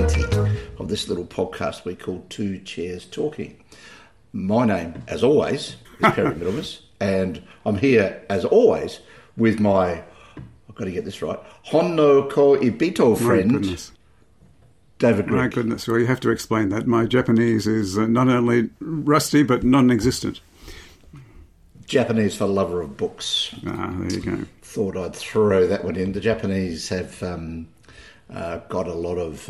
20 of this little podcast we call Two Chairs Talking. My name, as always, is Perry Middlemas, and I'm here, as always, with my, I've got to get this right, Honno ko Ibito friend, My goodness. David Grigg. My goodness, well, you have to explain that. My Japanese is not only rusty, but non-existent. Japanese for lover of books. There you go. Thought I'd throw that one in. The Japanese have got a lot of...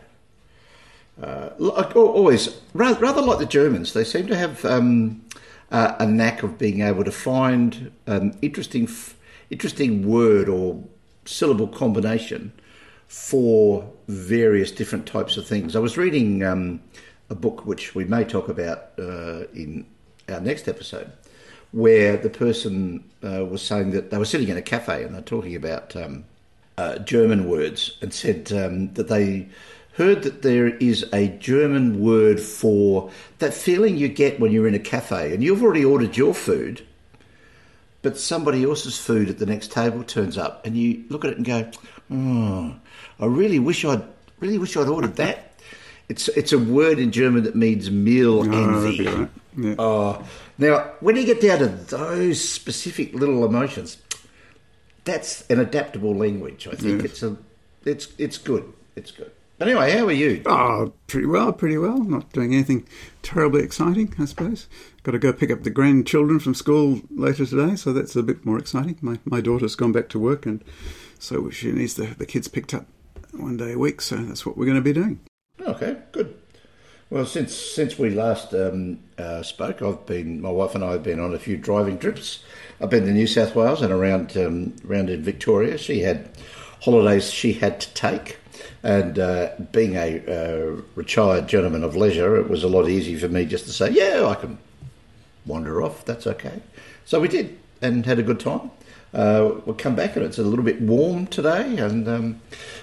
always, rather like the Germans, they seem to have a knack of being able to find interesting word or syllable combination for various different types of things. I was reading a book which we may talk about in our next episode, where the person was saying that they were sitting in a cafe and they're talking about German words, and said that they heard that there is a German word for that feeling you get when you're in a cafe and you've already ordered your food, but somebody else's food at the next table turns up and you look at it and go, I really wish I'd ordered that. It's a word in German that means meal envy. Right. Yeah. Now, when you get down to those specific little emotions, that's an adaptable language. I think it's good. It's good. But anyway, how are you? Pretty well. Not doing anything terribly exciting, I suppose. Got to go pick up the grandchildren from school later today, so that's a bit more exciting. My daughter's gone back to work, and so she needs the kids picked up one day a week, so that's what we're going to be doing. Okay, good. Well, since we last spoke, my wife and I have been on a few driving trips. I've been to New South Wales and around in Victoria. She had holidays she had to take, and being a retired gentleman of leisure, it was a lot easier for me just to say, yeah, I can wander off, that's okay. So we did, and had a good time. We'll come back, and it's a little bit warm today, and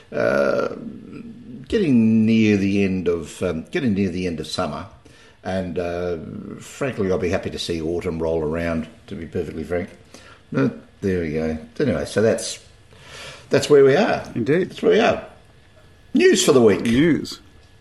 getting near the end of summer, and frankly, I'll be happy to see autumn roll around. To be perfectly frank, but there we go. Anyway, so that's where we are. Indeed, that's where we are. News for the week. News.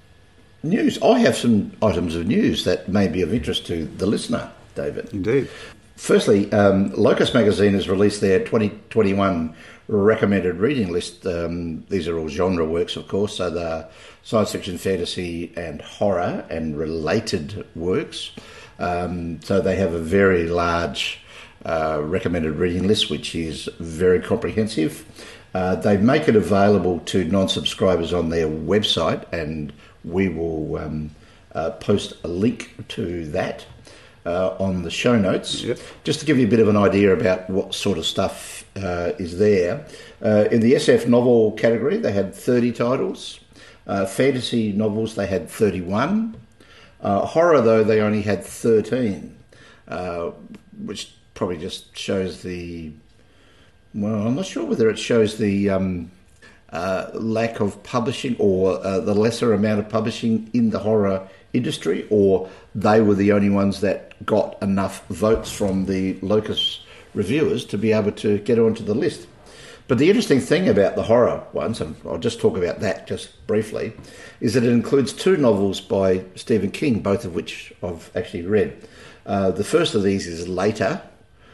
I have some items of news that may be of interest to the listener, David. Indeed. Firstly, Locus Magazine has released their 2021 recommended reading list. These are all genre works, of course, so they're science fiction, fantasy, and horror, and related works. So they have a very large recommended reading list, which is very comprehensive. They make it available to non-subscribers on their website, and we will post a link to that on the show notes. Yep. Just to give you a bit of an idea about what sort of stuff is there. In the SF novel category, they had 30 titles. Fantasy novels, they had 31. Horror, though, they only had 13, which probably just shows I'm not sure whether it shows the lack of publishing, or the lesser amount of publishing in the horror industry, or they were the only ones that got enough votes from the Locus reviewers to be able to get onto the list. But the interesting thing about the horror ones, and I'll just talk about that just briefly, is that it includes 2 novels by Stephen King, both of which I've actually read. The first of these is Later,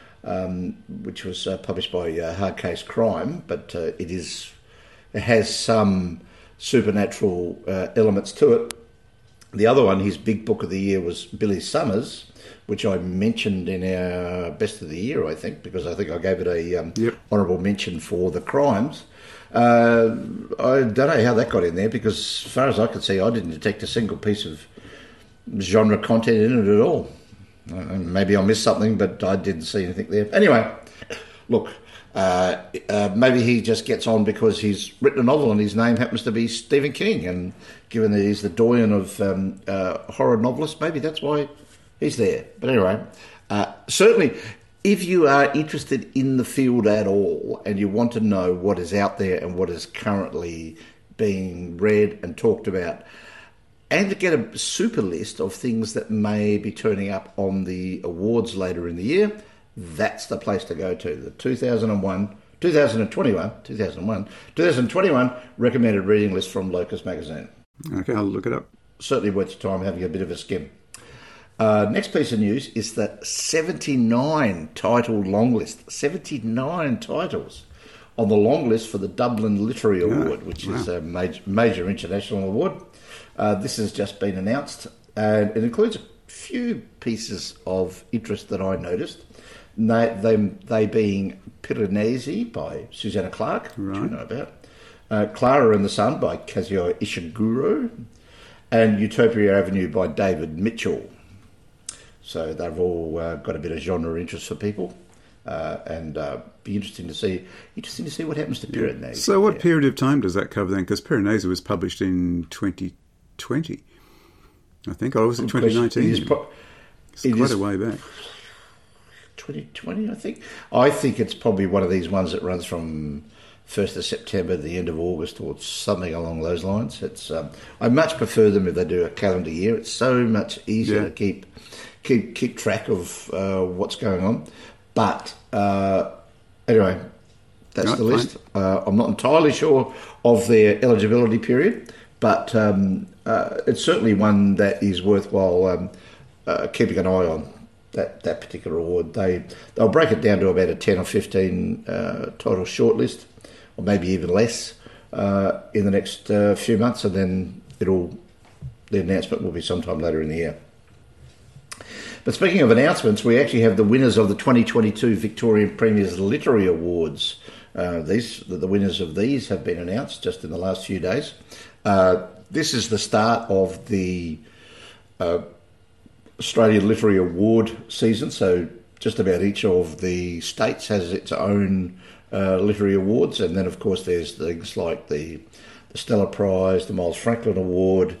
which was published by Hard Case Crime, but it has some supernatural elements to it. The other one, his big book of the year, was Billy Summers, which I mentioned in our Best of the Year, I think, because I think I gave it a honourable mention for the crimes. I don't know how that got in there, because as far as I could see, I didn't detect a single piece of genre content in it at all. Maybe I missed something, but I didn't see anything there. Anyway, look, maybe he just gets on because he's written a novel and his name happens to be Stephen King, and given that he's the doyen of horror novelists, maybe that's why he's there. But anyway, certainly, if you are interested in the field at all and you want to know what is out there and what is currently being read and talked about, and to get a super list of things that may be turning up on the awards later in the year, that's the place to go to. The 2021 recommended reading list from Locus Magazine. Okay, I'll look it up. Certainly worth your time having a bit of a skim. Next piece of news is the 79 title long list. 79 titles on the long list for the Dublin Literary Award, which is a major international award. This has just been announced, and it includes a few pieces of interest that I noticed. They being Piranesi by Susanna Clarke, which we know about, Clara and the Sun by Kazuo Ishiguro, and Utopia Avenue by David Mitchell. So they've all got a bit of genre interest for people, and be interesting to see what happens to Piranesi. So what period of time does that cover then? Because Piranesi was published in 2020, I think, or was it 2019? It's quite a way back. 2020, I think. I think it's probably one of these ones that runs from 1st of September to the end of August or something along those lines. It's I much prefer them if they do a calendar year. It's so much easier to keep track of what's going on. But anyway, that's the list. I'm not entirely sure of their eligibility period, but it's certainly one that is worthwhile keeping an eye on. That particular award, they'll break it down to about a 10 or 15 title shortlist, or maybe even less, in the next few months, and then the announcement will be sometime later in the year. But speaking of announcements, we actually have the winners of the 2022 Victorian Premier's Literary Awards. The winners of these have been announced just in the last few days. This is the start of the Australian Literary Award season, so just about each of the states has its own literary awards, and then of course there's things like the Stella Prize, the Miles Franklin Award,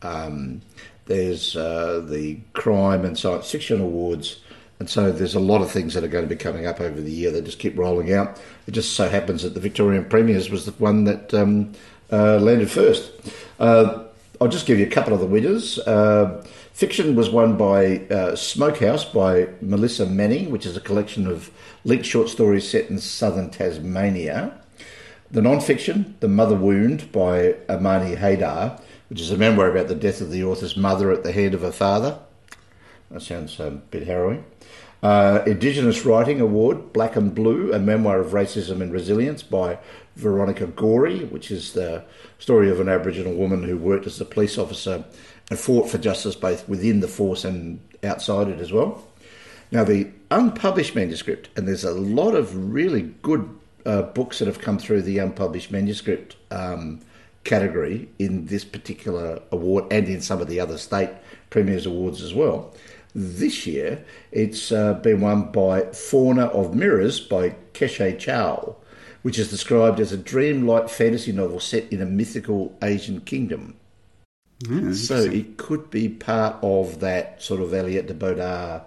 there's the Crime and Science Fiction Awards, and so there's a lot of things that are going to be coming up over the year that just keep rolling out. It just so happens that the Victorian Premiers was the one that landed first. I'll just give you a couple of the winners. Fiction was won by Smokehouse by Melissa Manning, which is a collection of linked short stories set in southern Tasmania. The non-fiction, The Mother Wound by Amani Haydar, which is a memoir about the death of the author's mother at the hand of her father. That sounds a bit harrowing. Indigenous Writing Award, Black and Blue, a memoir of racism and resilience by Veronica Gorey, which is the story of an Aboriginal woman who worked as a police officer and fought for justice both within the force and outside it as well. Now, the unpublished manuscript, and there's a lot of really good books that have come through the unpublished manuscript category in this particular award and in some of the other state premiers awards as well. This year, it's been won by Fauna of Mirrors by Keshe Chow, which is described as a dreamlike fantasy novel set in a mythical Asian kingdom. Yeah, so it could be part of that sort of Eliot de Bodard,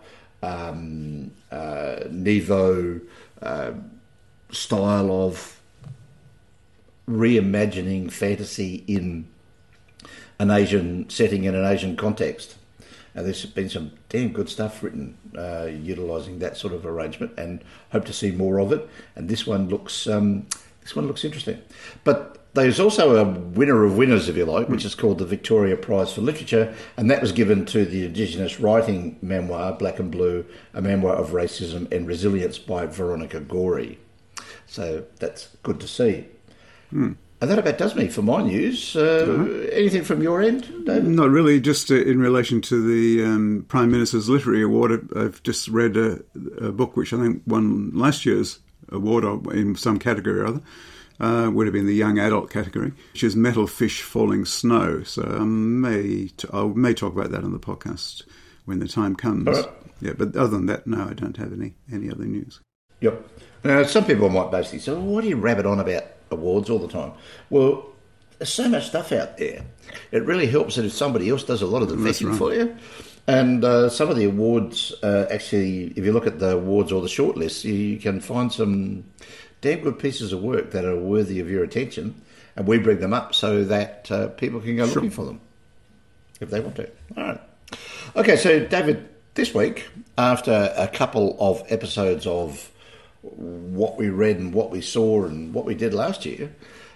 Niveau style of reimagining fantasy in an Asian setting, in an Asian context. And there's been some damn good stuff written utilising that sort of arrangement, and hope to see more of it. And this one looks interesting. But there's also a winner of winners, if you like, which is called the Victoria Prize for Literature, and that was given to the Indigenous Writing memoir, Black and Blue, a memoir of racism and resilience by Veronica Gorey. So that's good to see. And that about does me for my news. Anything from your end, David? Not really, just in relation to the Prime Minister's Literary Award. I've just read a book which I think won last year's award in some category or other. Would have been the young adult category, which is Metal Fish Falling Snow. So I may talk about that on the podcast when the time comes. All right. Yeah, but other than that, no, I don't have any other news. Yep. Now, some people might basically say, well, why do you rabbit on about awards all the time? Well, there's so much stuff out there. It really helps that if somebody else does a lot of the vetting for you. And some of the awards, actually, if you look at the awards or the shortlists, you can find some damn good pieces of work that are worthy of your attention, and we bring them up so that people can go looking for them if they want to. All right. Okay, so David, this week, after a couple of episodes of what we read and what we saw and what we did last year,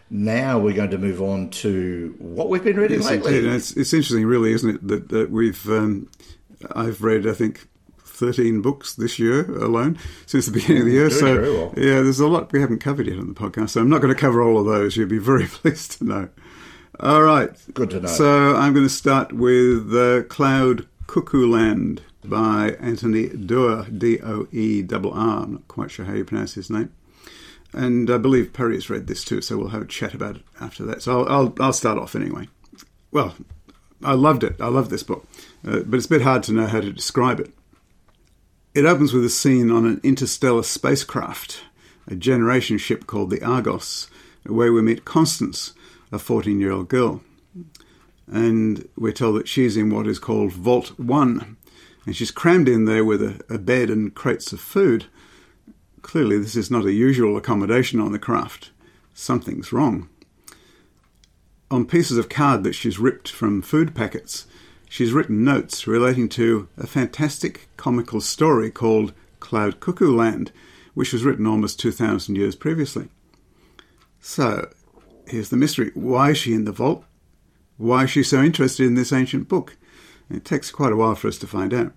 Now we're going to move on to what we've been reading lately. Indeed. It's interesting, really, isn't it, that we've I've read, I think, 13 books this year alone since the beginning of the year. So very well. Yeah, there's a lot we haven't covered yet on the podcast. So I'm not going to cover all of those. You'll be very pleased to know. All right. Good to know. So I'm going to start with Cloud Cuckoo Land by Anthony Doerr, Doerr. I'm not quite sure how you pronounce his name. And I believe Perry has read this too, so we'll have a chat about it after that. So I'll start off anyway. Well, I loved it. I love this book. But it's a bit hard to know how to describe it. It opens with a scene on an interstellar spacecraft, a generation ship called the Argos, where we meet Constance, a 14-year-old girl. And we're told that she's in what is called Vault 1. And she's crammed in there with a bed and crates of food. Clearly, this is not a usual accommodation on the craft. Something's wrong. On pieces of card that she's ripped from food packets, she's written notes relating to a fantastic comical story called Cloud Cuckoo Land, which was written almost 2,000 years previously. So, here's the mystery. Why is she in the vault? Why is she so interested in this ancient book? It takes quite a while for us to find out.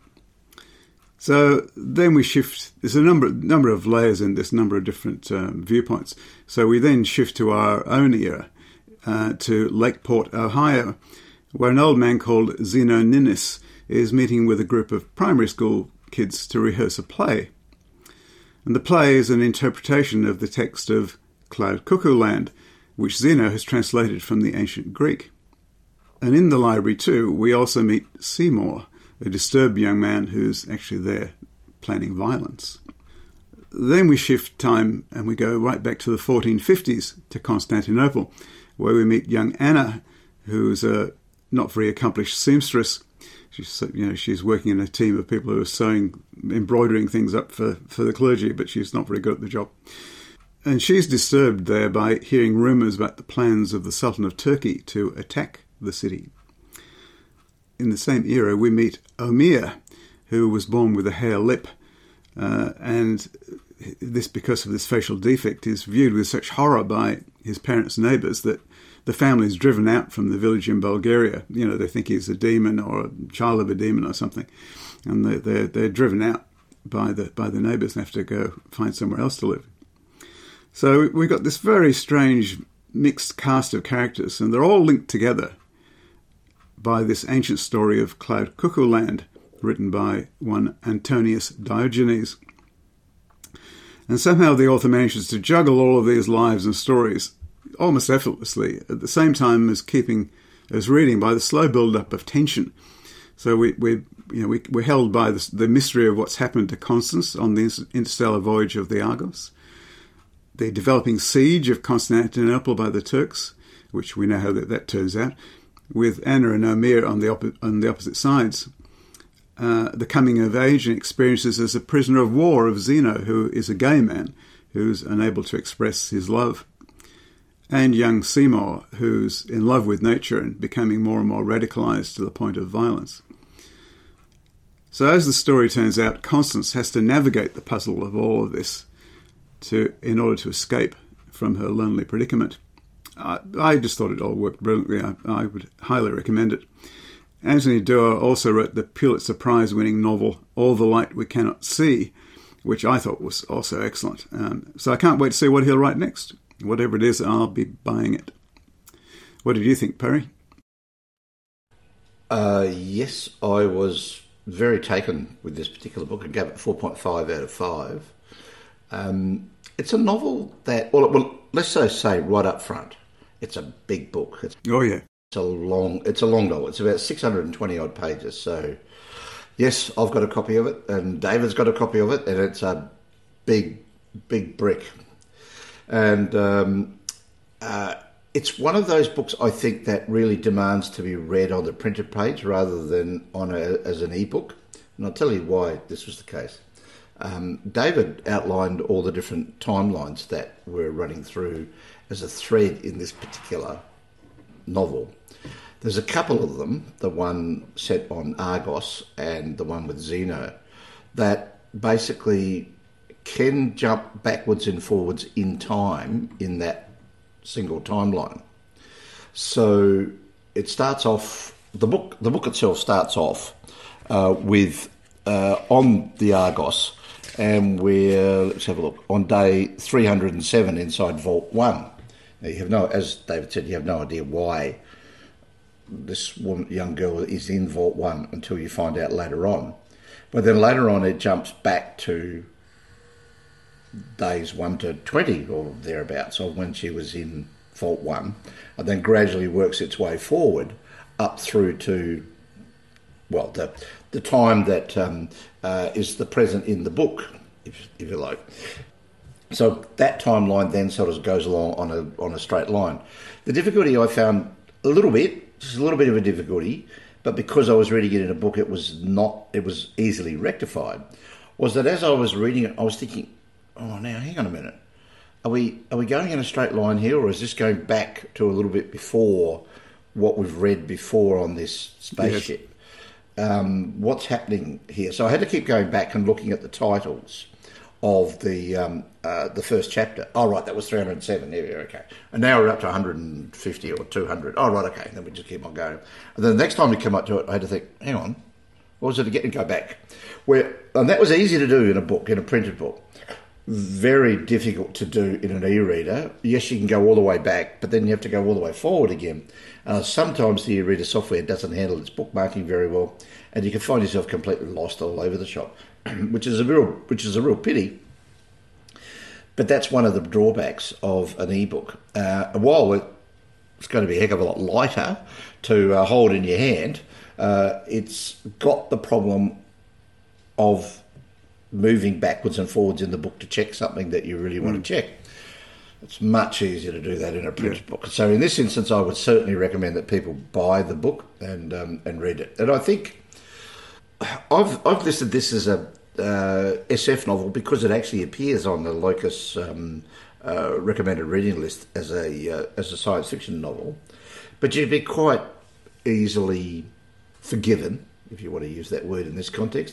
So then we shift. There's a number of layers in this, number of different viewpoints. So we then shift to our own era, to Lakeport, Ohio, where an old man called Zeno Ninnis is meeting with a group of primary school kids to rehearse a play. And the play is an interpretation of the text of Cloud Cuckoo Land, which Zeno has translated from the ancient Greek. And in the library too, we also meet Seymour, a disturbed young man who's actually there planning violence. Then we shift time and we go right back to the 1450s to Constantinople, where we meet young Anna, who's a not very accomplished seamstress. She's working in a team of people who are embroidering things up for the clergy, but she's not very good at the job. And she's disturbed there by hearing rumours about the plans of the Sultan of Turkey to attack the city. In the same era, we meet Omir, who was born with a hare lip, and this, because of this facial defect, is viewed with such horror by his parents' neighbours that the family is driven out from the village in Bulgaria. They think he's a demon or a child of a demon or something, and they're driven out by the neighbours and have to go find somewhere else to live. So we've got this very strange mixed cast of characters, and they're all linked together by this ancient story of Cloud Cuckoo Land, written by one Antonius Diogenes. And somehow the author manages to juggle all of these lives and stories almost effortlessly, at the same time as keeping us reading by the slow build-up of tension. So we're held by the mystery of what's happened to Constance on the interstellar voyage of the Argos, the developing siege of Constantinople by the Turks, which we know how that turns out, with Anna and Omir on the opposite sides. The coming of age and experiences as a prisoner of war of Zeno, who is a gay man who's unable to express his love. And young Seymour, who's in love with nature and becoming more and more radicalised to the point of violence. So as the story turns out, Constance has to navigate the puzzle of all of this in order to escape from her lonely predicament. I just thought it all worked brilliantly. I would highly recommend it. Anthony Doerr also wrote the Pulitzer Prize-winning novel All the Light We Cannot See, which I thought was also excellent. So I can't wait to see what he'll write next. Whatever it is, I'll be buying it. What did you think, Perry? Yes, I was very taken with this particular book and gave it 4.5 out of 5. It's a novel that, well, let's just say right up front, it's a big book. Oh yeah, it's a long novel. It's about 620 odd pages. So, yes, I've got a copy of it, and David's got a copy of it, and it's a big brick. And it's one of those books, I think, that really demands to be read on the printed page rather than as an ebook. And I'll tell you why this was the case. David outlined all the different timelines that we're running through as a thread in this particular novel. There's a couple of them, the one set on Argos and the one with Zeno, that basically can jump backwards and forwards in time in that single timeline. So it starts off, the book itself starts off with on the Argos, and we're, let's have a look, on day 307 inside Vault 1. Now you have no, as David said, you have no idea why this young girl is in Vault 1 until you find out later on. But then later on it jumps back to days 1 to 20 or thereabouts of when she was in Vault 1, and then gradually works its way forward up through to, well, the time that is the present in the book, if you like. So that timeline then sort of goes along on a straight line. The difficulty I found just a little bit of a difficulty, but because I was reading it in a book, it was easily rectified, was that as I was reading it, I was thinking, oh, now hang on a minute. Are we going in a straight line here, or is this going back to a little bit before what we've read before on this spaceship? Yes. What's happening here? So I had to keep going back and looking at the titles of the first chapter. Oh, right, that was 307. Yeah, okay. And now we're up to 150 or 200. Oh, right, okay. And then we just keep on going. And then the next time we come up to it, I had to think, hang on, what was it again? And go back. And that was easy to do in a book, in a printed book. Very difficult to do in an e-reader. Yes, you can go all the way back, but then you have to go all the way forward again. Sometimes the e-reader software doesn't handle its bookmarking very well, and you can find yourself completely lost all over the shop, which is a real pity. But that's one of the drawbacks of an e-book. While it's going to be a heck of a lot lighter to hold in your hand, it's got the problem of moving backwards and forwards in the book to check something that you really want to check. It's much easier to do that in a printed book. So in this instance, I would certainly recommend that people buy the book and read it. And I think I've listed this as a SF novel because it actually appears on the Locus recommended reading list as a science fiction novel. But you'd be quite easily forgiven, if you want to use that word in this context,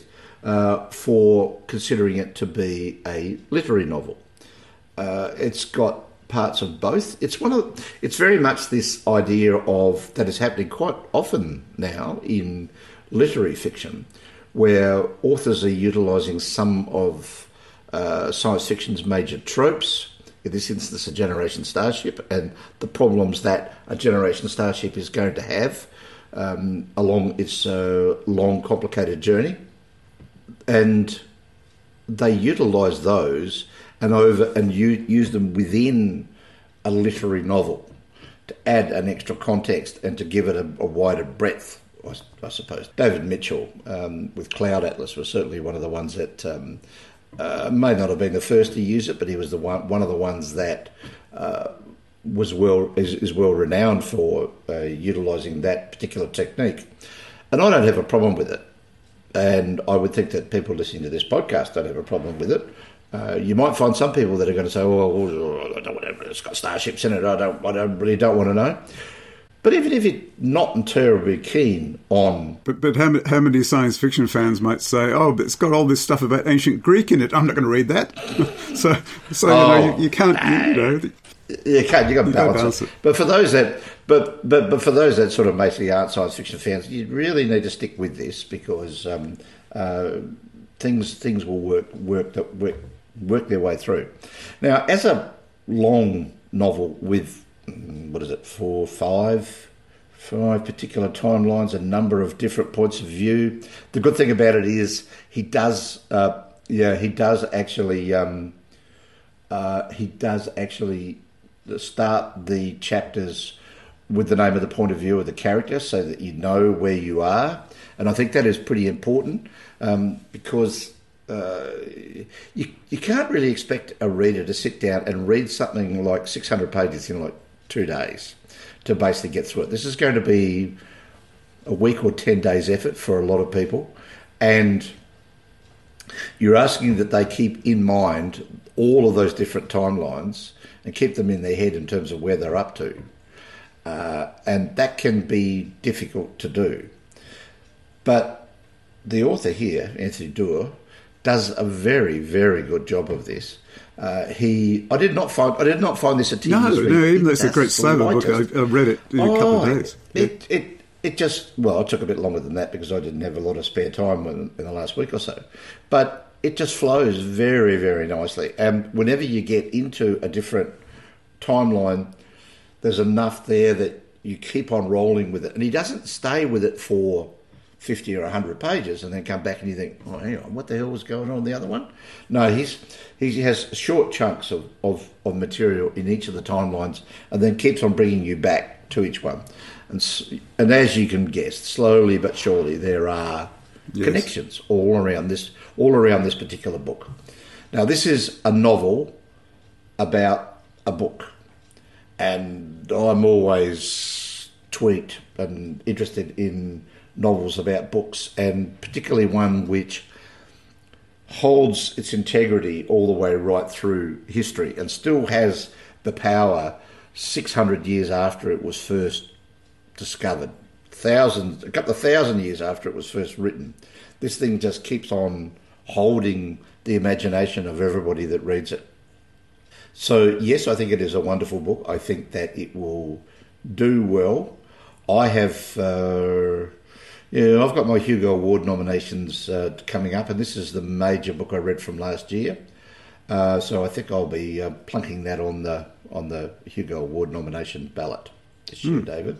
for considering it to be a literary novel. It's got parts of both. It's very much this idea of that is happening quite often now in literary fiction, where authors are utilising some of science fiction's major tropes. In this instance, a Generation Starship, and the problems that a Generation Starship is going to have along its long, complicated journey. And they utilise those and use them within a literary novel to add an extra context and to give it a wider breadth, I suppose. David Mitchell with Cloud Atlas was certainly one of the ones that may not have been the first to use it, but he was one of the ones that is well renowned for utilising that particular technique. And I don't have a problem with it. And I would think that people listening to this podcast don't have a problem with it. You might find some people that are going to say, "Oh, I don't want to, it's got starships in it. I really don't want to know." But even if you're not terribly keen on, but how many science fiction fans might say, "Oh, but it's got all this stuff about ancient Greek in it. I'm not going to read that." so you can't. You can't. You got to balance it. But for those that, but for those that sort of basically aren't science fiction fans, you really need to stick with this because things will work their way through. Now, as a long novel with five particular timelines, a number of different points of view. The good thing about it is he does actually start the chapters with the name of the point of view of the character so that you know where you are. And I think that is pretty important because you can't really expect a reader to sit down and read something like 600 pages in like 2 days to basically get through it. This is going to be a week or 10 days effort for a lot of people. And you're asking that they keep in mind all of those different timelines and keep them in their head in terms of where they're up to. And that can be difficult to do. But the author here, Anthony Doerr, does a very, very good job of this. I did not find this a tedious read. No, even though it's a great Slover book, I read it in a couple of days. It just, well, it took a bit longer than that because I didn't have a lot of spare time in the last week or so. But it just flows very, very nicely. And whenever you get into a different timeline, there's enough there that you keep on rolling with it. And he doesn't stay with it for 50 or 100 pages and then come back and you think, oh, hang on, what the hell was going on in the other one? No, he has short chunks of material in each of the timelines and then keeps on bringing you back to each one. And as you can guess, slowly but surely, there are connections all around this particular book. Now, this is a novel about a book, and I'm always tweaked and interested in novels about books, and particularly one which holds its integrity all the way right through history and still has the power 600 years after it was first discovered, a couple of thousand years after it was first written. This thing just keeps on holding the imagination of everybody that reads it. So yes, I think it is a wonderful book. I think that it will do well. I have, I've got my Hugo Award nominations coming up, and this is the major book I read from last year. So I think I'll be plunking that on the Hugo Award nomination ballot this year, David.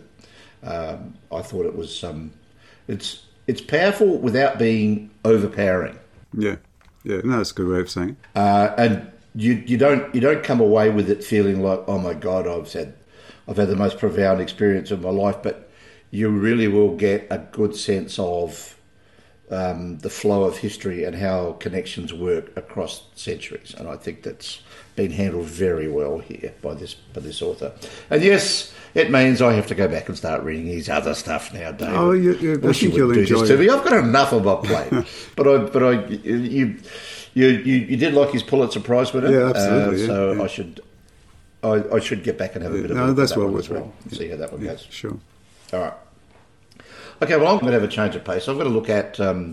I thought it was it's powerful without being overpowering. Yeah, no, that's a good way of saying it. And you don't come away with it feeling like, oh my God, I've had the most profound experience of my life, but you really will get a good sense of the flow of history and how connections work across centuries. And I think that's been handled very well here by this author. And yes, it means I have to go back and start reading his other stuff now, David. Oh, I think you'll enjoy it. I've got enough on my plate. but you did like his Pulitzer Prize winner. Yeah, absolutely. So I should get back and have a bit of no, that's well as well. Yeah. See how that one goes. Sure. All right. Okay, well, I'm going to have a change of pace. I'm going to look at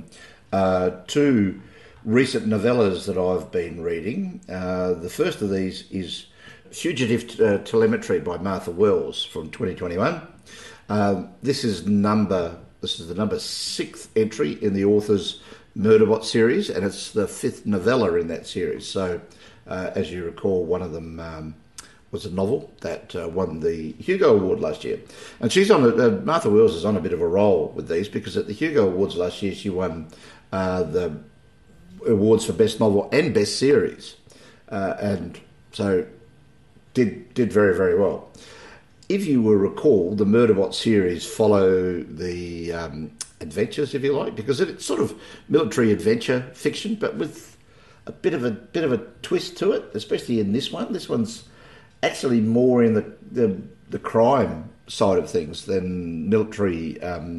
two recent novellas that I've been reading. The first of these is Fugitive Telemetry by Martha Wells from 2021. This is the number 6th entry in the author's Murderbot series, and it's the 5th novella in that series. So, as you recall, one of them was a novel that won the Hugo Award last year. And she's on Martha Wells is on a bit of a roll with these because at the Hugo Awards last year she won the awards for Best Novel and Best Series. And so did very, very well. If you will recall, the Murderbot series follow the adventures, if you like, because it's sort of military adventure fiction, but with a bit of a twist to it, especially in this one. This one's actually more in the crime side of things than military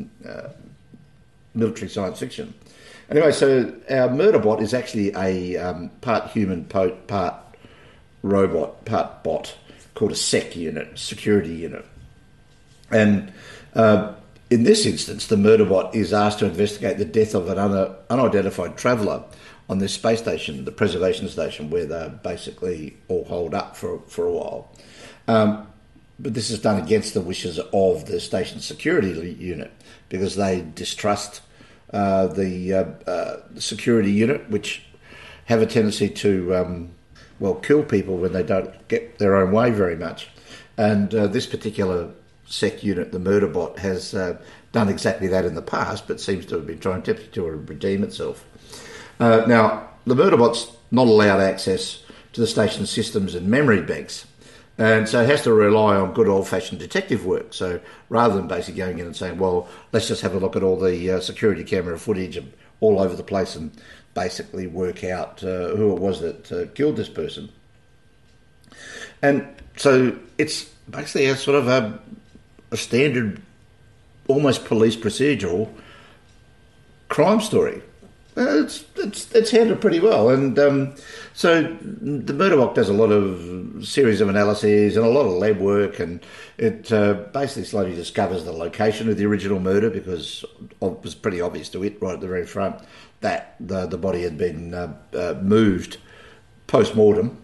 science fiction. Anyway, so our Murderbot is actually a part human, part robot, part bot, called a SEC unit, security unit. And in this instance, the Murderbot is asked to investigate the death of an unidentified traveller on this space station, the preservation station, where they're basically all holed up for a while. But this is done against the wishes of the station security unit because they distrust the security unit, which have a tendency to kill people when they don't get their own way very much. And this particular SEC unit, the Murderbot, has done exactly that in the past, but seems to have been trying to redeem itself. Now, the Murderbot's not allowed access to the station's systems and memory banks, and so it has to rely on good old-fashioned detective work. So rather than basically going in and saying, well, let's just have a look at all the security camera footage all over the place and basically work out who it was that killed this person. And so it's basically a sort of a standard, almost police procedural crime story. It's handled pretty well, and so the Murderbot does a lot of series of analyses and a lot of lab work, and it basically slowly discovers the location of the original murder because it was pretty obvious to it right at the very front that the body had been moved post-mortem,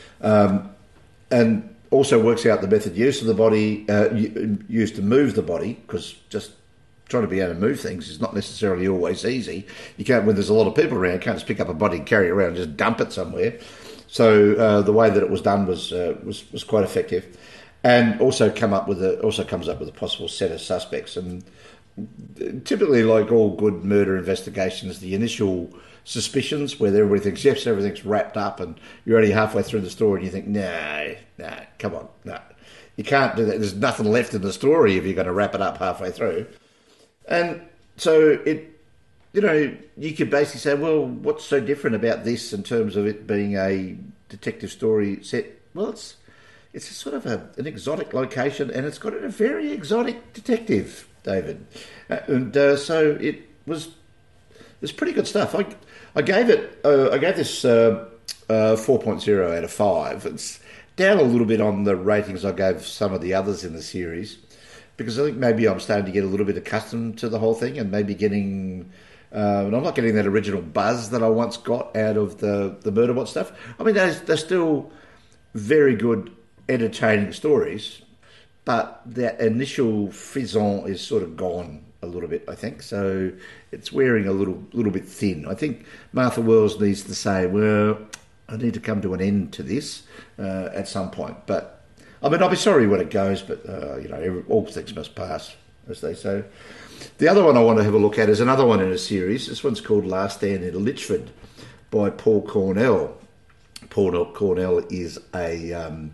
and also works out the method used of the body used to move the body, because just trying to be able to move things is not necessarily always easy. You can't, when there's a lot of people around, you can't just pick up a body and carry it around and just dump it somewhere. So the way that it was done was quite effective, and also comes up with a possible set of suspects. And typically, like all good murder investigations, the initial suspicions where everybody thinks yes, everything's wrapped up, and you're only halfway through the story and you think no, come on, no, you can't do that. There's nothing left in the story if you're going to wrap it up halfway through. And so you could basically say, well, what's so different about this in terms of it being a detective story set? Well, it's a sort of an exotic location, and it's got a very exotic detective, David. So it's pretty good stuff. I gave this 4.0 out of 5. It's down a little bit on the ratings I gave some of the others in the series, because I think maybe I'm starting to get a little bit accustomed to the whole thing, and maybe getting... and I'm not getting that original buzz that I once got out of the Murderbot stuff. I mean, they're still very good, entertaining stories, but that initial frisson is sort of gone a little bit, I think. So it's wearing a little bit thin. I think Martha Wells needs to say, well, I need to come to an end to this at some point. But I mean, I'll be sorry when it goes, but all things must pass, as they say. The other one I want to have a look at is another one in a series. This one's called Last Stand in Litchford by Paul Cornell. Paul Cornell is a...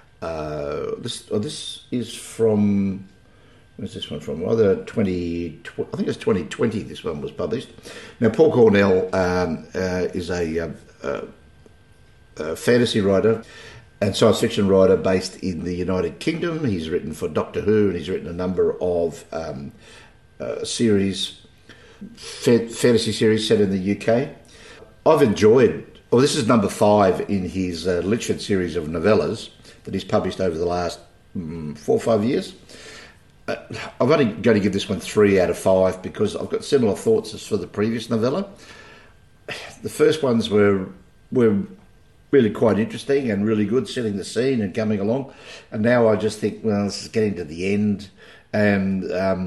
this is from... Where's this one from? Either I think it's 2020 this one was published. Now, Paul Cornell is a fantasy writer and science fiction writer based in the United Kingdom. He's written for Doctor Who, and he's written a number of fantasy series set in the UK. I've enjoyed... Well, this is number 5 in his Litchford series of novellas that he's published over the last 4 or 5 years. I'm only going to give this one 3 out of 5 because I've got similar thoughts as for the previous novella. The first ones were really quite interesting and really good, setting the scene and coming along. And now I just think, well, this is getting to the end, and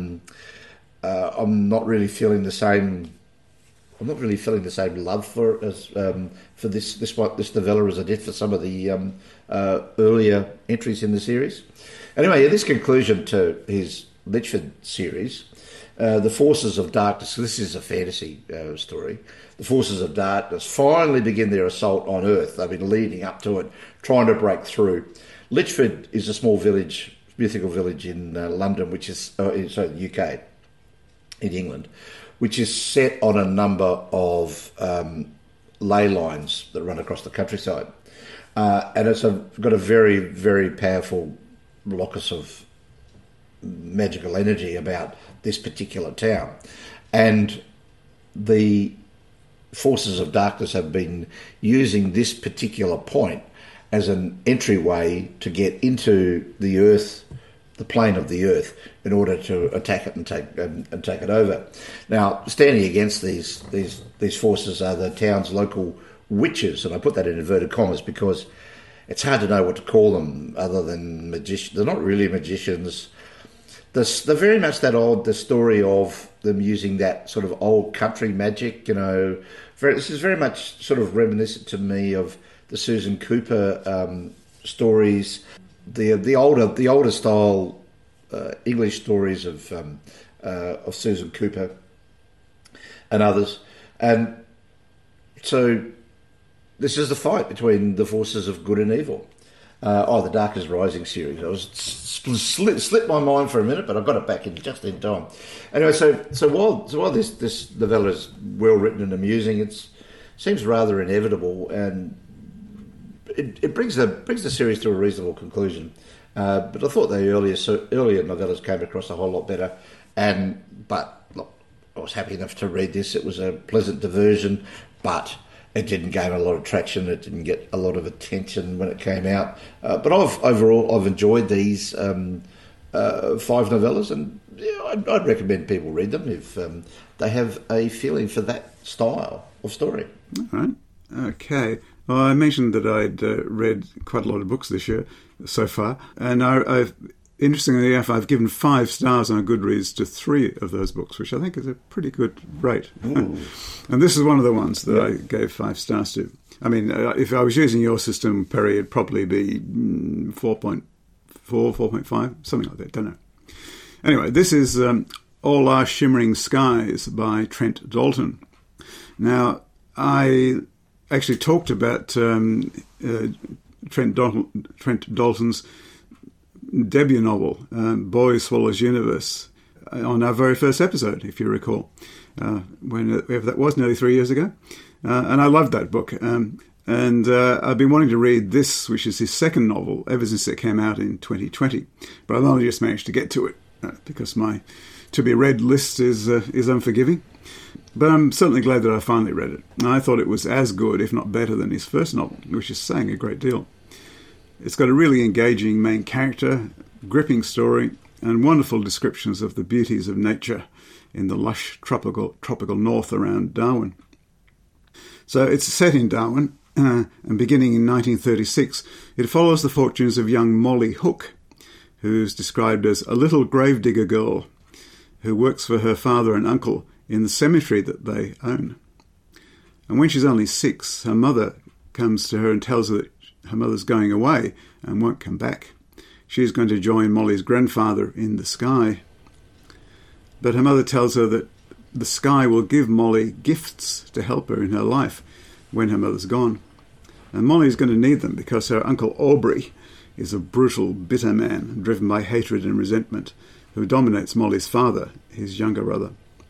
I'm not really feeling the same. I'm not really feeling the same love for this novella as I did for some of the earlier entries in the series. Anyway, this conclusion to his Litchford series, the forces of darkness. So this is a fantasy story. The forces of darkness finally begin their assault on Earth. They've been leading up to it, trying to break through. Litchford is a small village, mythical village in London, which is the UK, in England, which is set on a number of ley lines that run across the countryside. And it's got a very, very powerful locus of magical energy about this particular town. And the forces of darkness have been using this particular point as an entryway to get into the Earth, the plane of the Earth, in order to attack it and take it over. Now, standing against these forces are the town's local witches, and I put that in inverted commas because it's hard to know what to call them other than magicians. They're not really magicians. They're very much the story of them using that sort of old country magic. This is very much sort of reminiscent to me of the Susan Cooper stories, the older style English stories of Susan Cooper and others, and so this is the fight between the forces of good and evil. The Dark is Rising series. I was slipped my mind for a minute, but I got it back in just in time. Anyway, so while this novella is well written and amusing, it seems rather inevitable, and it brings the series to a reasonable conclusion. But I thought the earlier novellas came across a whole lot better. But look, was happy enough to read this. It was a pleasant diversion, but it didn't gain a lot of traction. It didn't get a lot of attention when it came out. But I've enjoyed these 5 novellas, and I'd recommend people read them if they have a feeling for that style of story. All right. Okay. Well, I mentioned that I'd read quite a lot of books this year so far, and I've interestingly enough, I've given 5 stars on Goodreads to 3 of those books, which I think is a pretty good rate. And this is one of the ones that I gave 5 stars to. I mean, if I was using your system, Perry, it'd probably be 4.4, 4.5, something like that. Don't know. Anyway, this is All Our Shimmering Skies by Trent Dalton. Now, I actually talked about Trent Dalton's debut novel, Boy Swallows Universe, on our very first episode, if you recall, whenever that was, nearly 3 years ago. And I loved that book. And I've been wanting to read this, which is his second novel, ever since it came out in 2020. But I've only just managed to get to it because my to-be-read list is unforgiving. But I'm certainly glad that I finally read it. And I thought it was as good, if not better, than his first novel, which is saying a great deal. It's got a really engaging main character, gripping story, and wonderful descriptions of the beauties of nature in the lush tropical north around Darwin. So it's set in Darwin, and beginning in 1936, it follows the fortunes of young Molly Hook, who's described as a little gravedigger girl who works for her father and uncle in the cemetery that they own. And when she's only 6, her mother comes to her and tells her that her mother's going away and won't come back. She's going to join Molly's grandfather in the sky. But her mother tells her that the sky will give Molly gifts to help her in her life when her mother's gone. And Molly's going to need them because her Uncle Aubrey is a brutal, bitter man driven by hatred and resentment who dominates Molly's father, his younger brother.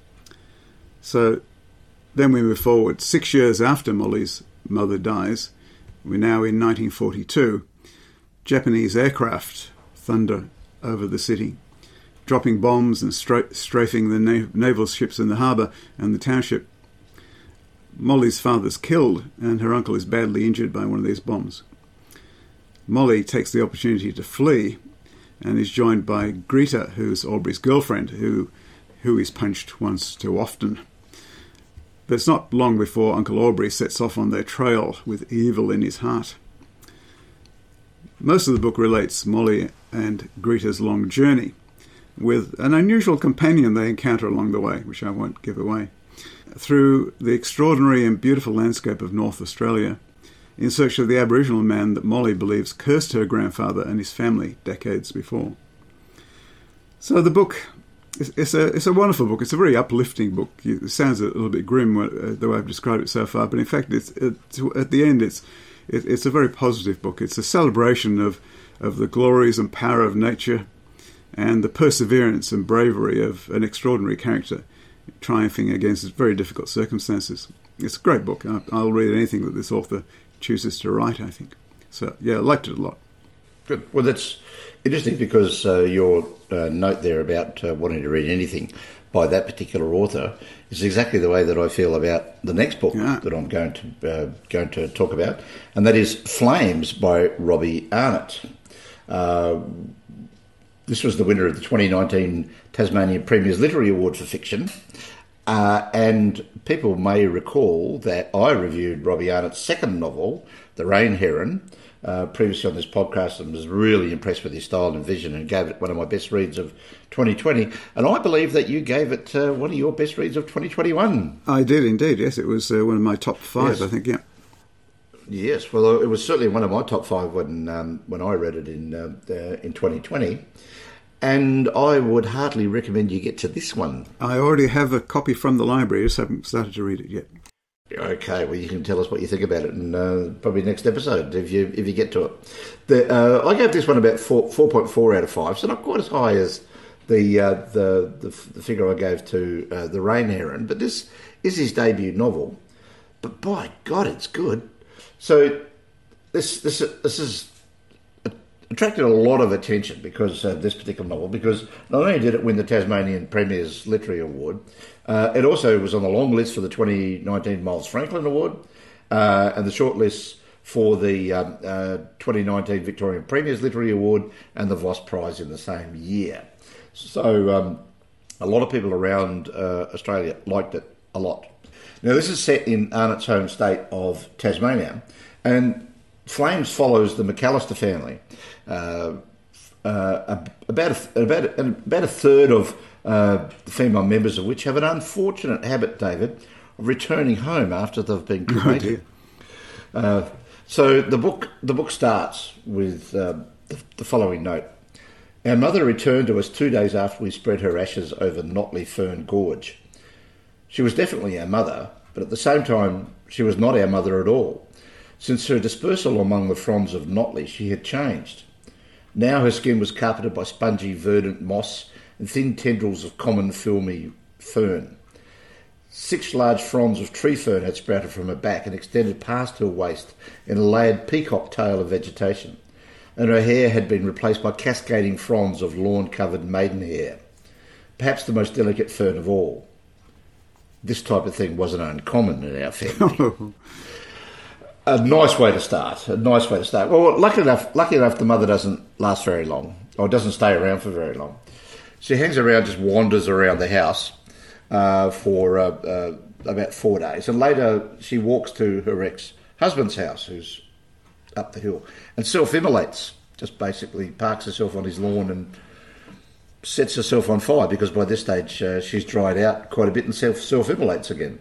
So then we move forward 6 years after Molly's mother dies. We're now in 1942. Japanese aircraft thunder over the city, dropping bombs and strafing the naval ships in the harbour and the township. Molly's father's killed and her uncle is badly injured by one of these bombs. Molly takes the opportunity to flee and is joined by Greta, who's Aubrey's girlfriend, who is punched once too often. But it's not long before Uncle Aubrey sets off on their trail with evil in his heart. Most of the book relates Molly and Greta's long journey, with an unusual companion they encounter along the way, which I won't give away, through the extraordinary and beautiful landscape of North Australia, in search of the Aboriginal man that Molly believes cursed her grandfather and his family decades before. So the book, it's a wonderful book. It's a very uplifting book. It sounds a little bit grim the way I've described it so far, but in fact, it's at the end, it's a very positive book. It's a celebration of the glories and power of nature and the perseverance and bravery of an extraordinary character triumphing against very difficult circumstances. It's a great book. I'll read anything that this author chooses to write, I think. So, yeah, I liked it a lot. Good. Well, that's interesting because your note there about wanting to read anything by that particular author is exactly the way that I feel about the next book that I'm going to talk about, and that is Flames by Robbie Arnott. This was the winner of the 2019 Tasmanian Premier's Literary Award for Fiction, and people may recall that I reviewed Robbie Arnott's second novel, The Rain Heron, previously on this podcast, and was really impressed with his style and vision and gave it one of my best reads of 2020. And I believe that you gave it one of your best reads of 2021. I did indeed, yes. It was one of my top 5, yes. I think, yeah. Yes, well, it was certainly one of my top 5 when I read it in 2020. And I would heartily recommend you get to this one. I already have a copy from the library, just haven't started to read it yet. Okay, well, you can tell us what you think about it in probably next episode if you get to it. I gave this one about 4.4 out of 5, so not quite as high as the figure I gave to The Rain Heron, but this is his debut novel. But by God, it's good. So this is attracted a lot of attention because this particular novel, because not only did it win the Tasmanian Premier's Literary Award, it also was on the long list for the 2019 Miles Franklin Award and the short list for the 2019 Victorian Premier's Literary Award and the Voss Prize in the same year. So a lot of people around Australia liked it a lot. Now, this is set in Arnott's home state of Tasmania, and Flames follows the McAllister family. About a third of the female members of which have an unfortunate habit, David, of returning home after they've been cremated. So the book starts with the following note. Our mother returned to us 2 days after we spread her ashes over Notley Fern Gorge. She was definitely our mother, but at the same time she was not our mother at all. Since her dispersal among the fronds of Notley, she had changed. Now her skin was carpeted by spongy, verdant moss and thin tendrils of common filmy fern. 6 large fronds of tree fern had sprouted from her back and extended past her waist in a layered peacock tail of vegetation, and her hair had been replaced by cascading fronds of lawn-covered maidenhair, perhaps the most delicate fern of all. This type of thing wasn't uncommon in our family. A nice way to start. Well, lucky enough, the mother doesn't last very long, or doesn't stay around for very long. She hangs around, just wanders around the house for about 4 days, and later she walks to her ex-husband's house, who's up the hill, and self-immolates. Just basically parks herself on his lawn and sets herself on fire, because by this stage she's dried out quite a bit and self-immolates again.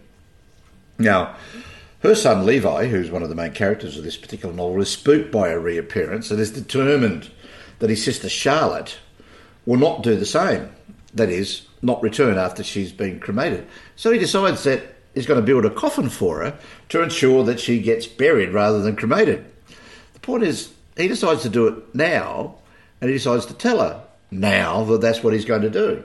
Now, her son Levi, who's one of the main characters of this particular novel, is spooked by her reappearance and is determined that his sister Charlotte will not do the same. That is, not return after she's been cremated. So he decides that he's going to build a coffin for her to ensure that she gets buried rather than cremated. The point is, he decides to do it now, and he decides to tell her now that that's what he's going to do.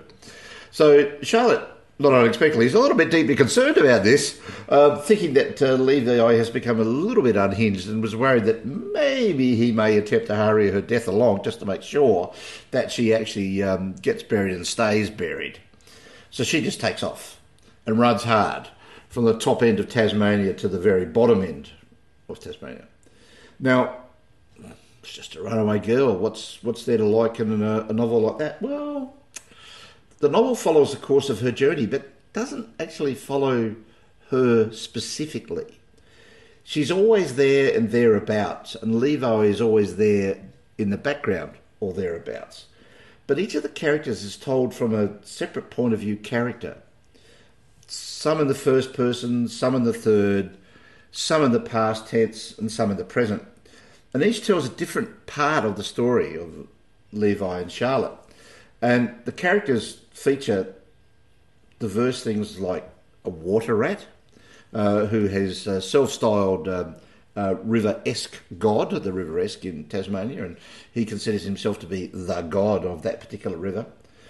So Charlotte, not unexpectedly, is a little bit deeply concerned about this, thinking that Levi has become a little bit unhinged and was worried that maybe he may attempt to hurry her death along just to make sure that she actually gets buried and stays buried. So she just takes off and runs hard from the top end of Tasmania to the very bottom end of Tasmania. Now, it's just a runaway girl. What's there to like in a novel like that? Well, the novel follows the course of her journey, but doesn't actually follow her specifically. She's always there and thereabouts, and Levi is always there in the background or thereabouts. But each of the characters is told from a separate point of view character. Some in the first person, some in the third, some in the past tense, and some in the present. And each tells a different part of the story of Levi and Charlotte. And the characters feature diverse things like a water rat, who has a self-styled river-esque god, the River-esque in Tasmania, and he considers himself to be the god of that particular river.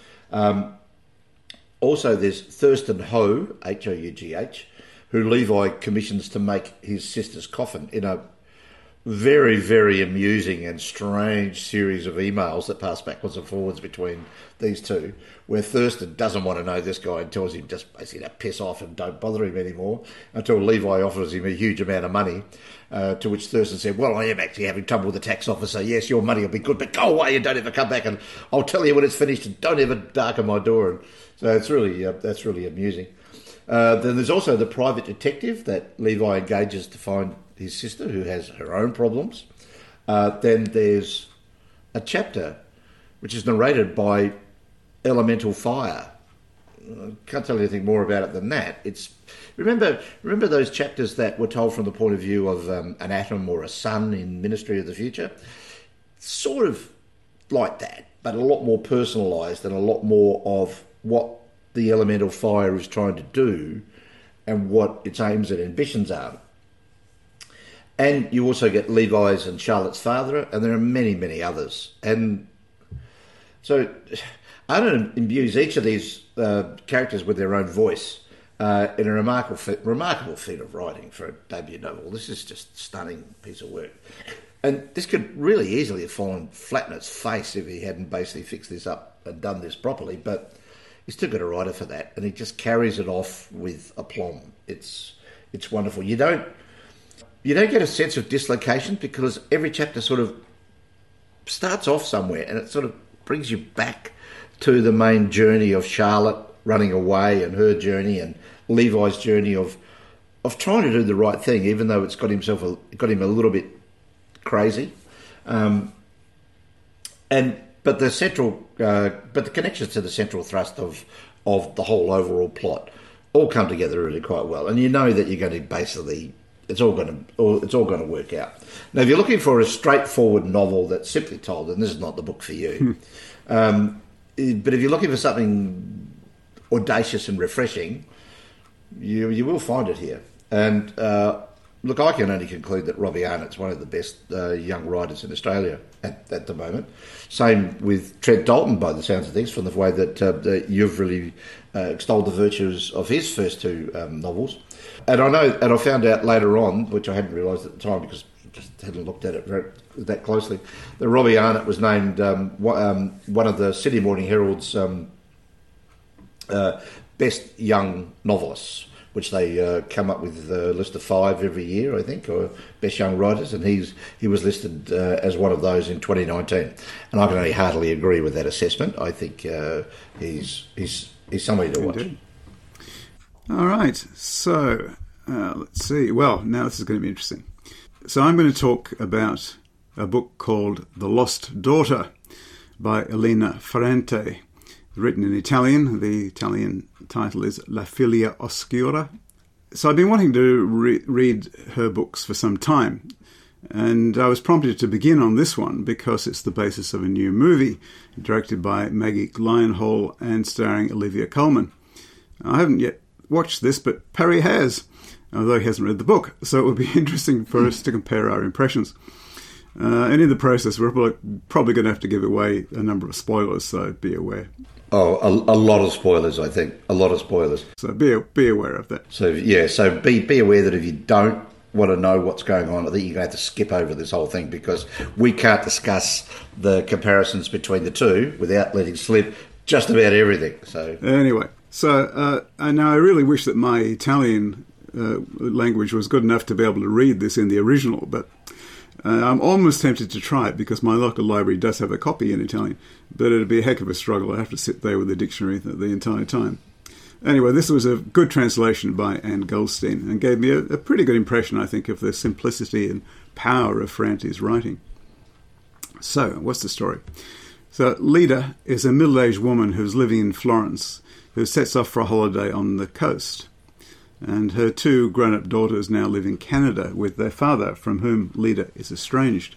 Also, there's Thurston Ho, H-O-U-G-H, who Levi commissions to make his sister's coffin in a very, very amusing and strange series of emails that pass backwards and forwards between these two, where Thurston doesn't want to know this guy and tells him just basically to piss off and don't bother him anymore, until Levi offers him a huge amount of money, to which Thurston said, well, I am actually having trouble with the tax officer. Yes, your money will be good, but go away and don't ever come back, and I'll tell you when it's finished, and don't ever darken my door. And so it's really that's really amusing. Then there's also the private detective that Levi engages to find his sister, who has her own problems. Then there's a chapter which is narrated by Elemental Fire. I can't tell you anything more about it than that. It's remember those chapters that were told from the point of view of an atom or a sun in Ministry of the Future? Sort of like that, but a lot more personalised and a lot more of what the Elemental Fire is trying to do and what its aims and ambitions are. And you also get Levi's and Charlotte's father, and there are many, many others. And so Arnott imbues each of these characters with their own voice in a remarkable feat of writing for a debut novel. This is just a stunning piece of work. And this could really easily have fallen flat in its face if he hadn't basically fixed this up and done this properly. But he's too good a writer for that, and he just carries it off with aplomb. It's wonderful. You don't get a sense of dislocation because every chapter sort of starts off somewhere, and it sort of brings you back to the main journey of Charlotte running away and her journey, and Levi's journey of trying to do the right thing, even though it's got him a little bit crazy. But the connections to the central thrust of the whole overall plot all come together really quite well, and you know that you're going to basically it's all going to work out. Now, if you're looking for a straightforward novel that's simply told, then this is not the book for you. But if you're looking for something audacious and refreshing, you will find it here. And look, I can only conclude that Robbie Arnott's one of the best young writers in Australia at the moment. Same with Trent Dalton, by the sounds of things, from the way that you've really extolled the virtues of his first two novels. And I found out later on, which I hadn't realised at the time because I just hadn't looked at it that closely, that Robbie Arnott was named one of the Sydney Morning Herald's best young novelists, which they come up with a list of 5 every year, I think, or best young writers, and he was listed as one of those in 2019. And I can only heartily agree with that assessment. I think he's somebody to watch. Indeed. All right, so let's see. Well, now this is going to be interesting. So I'm going to talk about a book called The Lost Daughter by Elena Ferrante, written in Italian. The Italian title is La Figlia Oscura. So I've been wanting to read her books for some time, and I was prompted to begin on this one because it's the basis of a new movie directed by Maggie Gyllenhaal and starring Olivia Colman. I haven't yet watched this, but Perry has, although he hasn't read the book, so it would be interesting for us to compare our impressions. And in the process, we're probably going to have to give away a number of spoilers, so be aware. Oh, a lot of spoilers, I think. A lot of spoilers. So be aware of that. So, yeah, be aware that if you don't want to know what's going on, I think you're going to have to skip over this whole thing because we can't discuss the comparisons between the two without letting slip just about everything. So anyway, I really wish that my Italian language was good enough to be able to read this in the original, but I'm almost tempted to try it because my local library does have a copy in Italian, but it'd be a heck of a struggle. I have to sit there with the dictionary the entire time. Anyway, this was a good translation by Anne Goldstein and gave me a pretty good impression, I think, of the simplicity and power of Ferrante's writing. So, what's the story? So, Leda is a middle-aged woman who's living in Florence, who sets off for a holiday on the coast. And her 2 grown-up daughters now live in Canada with their father, from whom Leda is estranged.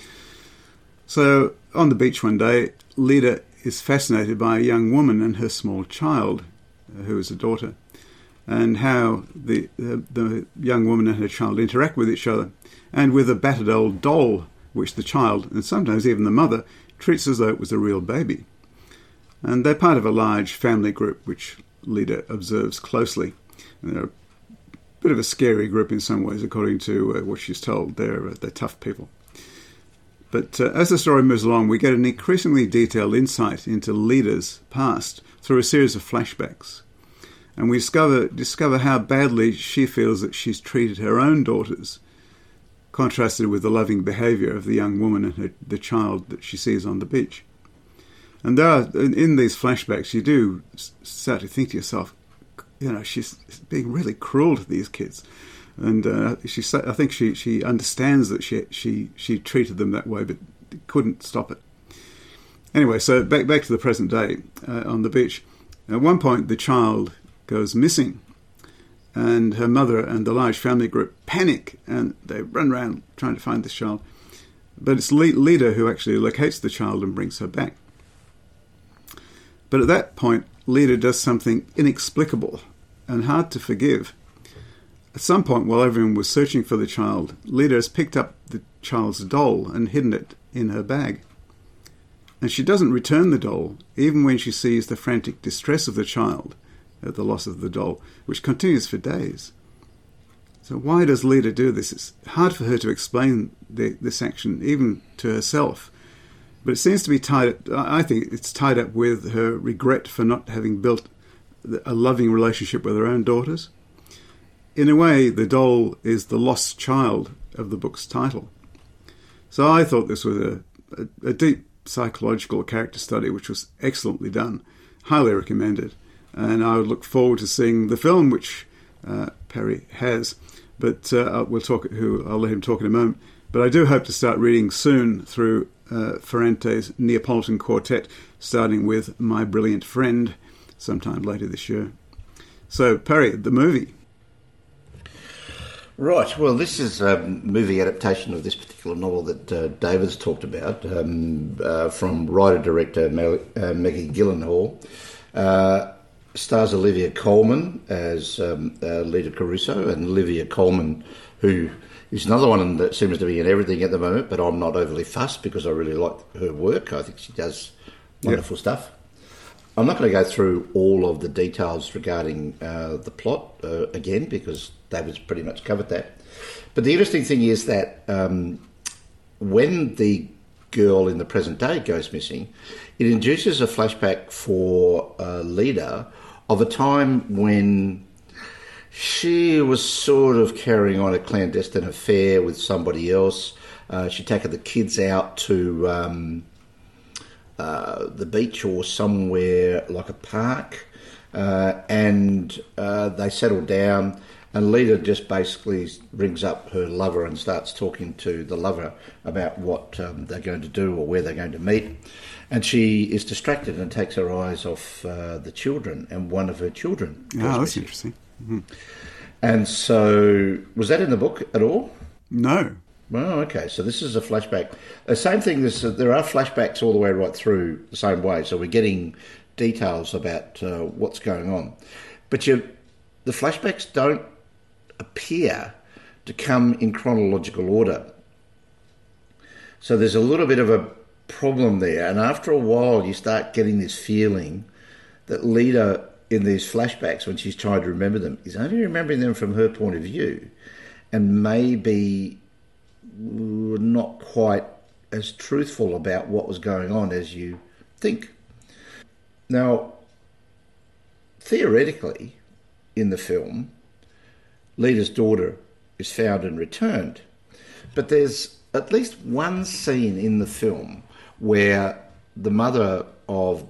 So, on the beach one day, Leda is fascinated by a young woman and her small child, who is a daughter, and how the young woman and her child interact with each other, and with a battered old doll, which the child, and sometimes even the mother, treats as though it was a real baby. And they're part of a large family group, which Leda observes closely. And they're a bit of a scary group in some ways, according to what she's told. They're tough people. But as the story moves along, we get an increasingly detailed insight into Leda's past through a series of flashbacks. And we discover how badly she feels that she's treated her own daughters, contrasted with the loving behaviour of the young woman and the child that she sees on the beach. And there are, in these flashbacks, you do start to think to yourself, she's being really cruel to these kids. And I think she understands that she treated them that way, but couldn't stop it. Anyway, so back to the present day on the beach. At one point, the child goes missing, and her mother and the large family group panic, and they run around trying to find this child. But it's Leda who actually locates the child and brings her back. But at that point, Leda does something inexplicable and hard to forgive. At some point, while everyone was searching for the child, Leda has picked up the child's doll and hidden it in her bag. And she doesn't return the doll, even when she sees the frantic distress of the child at the loss of the doll, which continues for days. So why does Leda do this? It's hard for her to explain this action, even to herself. But it seems to be I think it's tied up with her regret for not having built a loving relationship with her own daughters. In a way, the doll is the lost child of the book's title. So I thought this was a deep psychological character study, which was excellently done. Highly recommended. And I would look forward to seeing the film, which Perry has. But I'll let him talk in a moment. But I do hope to start reading soon through Ferrante's Neapolitan Quartet, starting with My Brilliant Friend sometime later this year. So, Perry, the movie. Right, well, this is a movie adaptation of this particular novel that David's talked about, from writer-director Maggie Gyllenhaal. Stars Olivia Colman as Leda Caruso, and Olivia Colman, who is another one that seems to be in everything at the moment, but I'm not overly fussed because I really like her work. I think she does wonderful stuff. I'm not going to go through all of the details regarding the plot again, because David's pretty much covered that. But the interesting thing is that when the girl in the present day goes missing, it induces a flashback for Leda of a time when she was sort of carrying on a clandestine affair with somebody else. She'd taken the kids out to the beach or somewhere like a park, and they settled down, and Leda just basically rings up her lover and starts talking to the lover about what they're going to do or where they're going to meet. And she is distracted and takes her eyes off the children, and one of her children. Oh, that's interesting. Mm-hmm. And so, was that in the book at all? No. Oh, okay. So this is a flashback. The same thing, there are flashbacks all the way right through the same way. So we're getting details about what's going on. But the flashbacks don't appear to come in chronological order. So there's a little bit of a problem there. And after a while, you start getting this feeling that Leda, in these flashbacks, when she's trying to remember them, is only remembering them from her point of view, and maybe not quite as truthful about what was going on as you think. Now, theoretically, in the film, Leda's daughter is found and returned, but there's at least one scene in the film where the mother of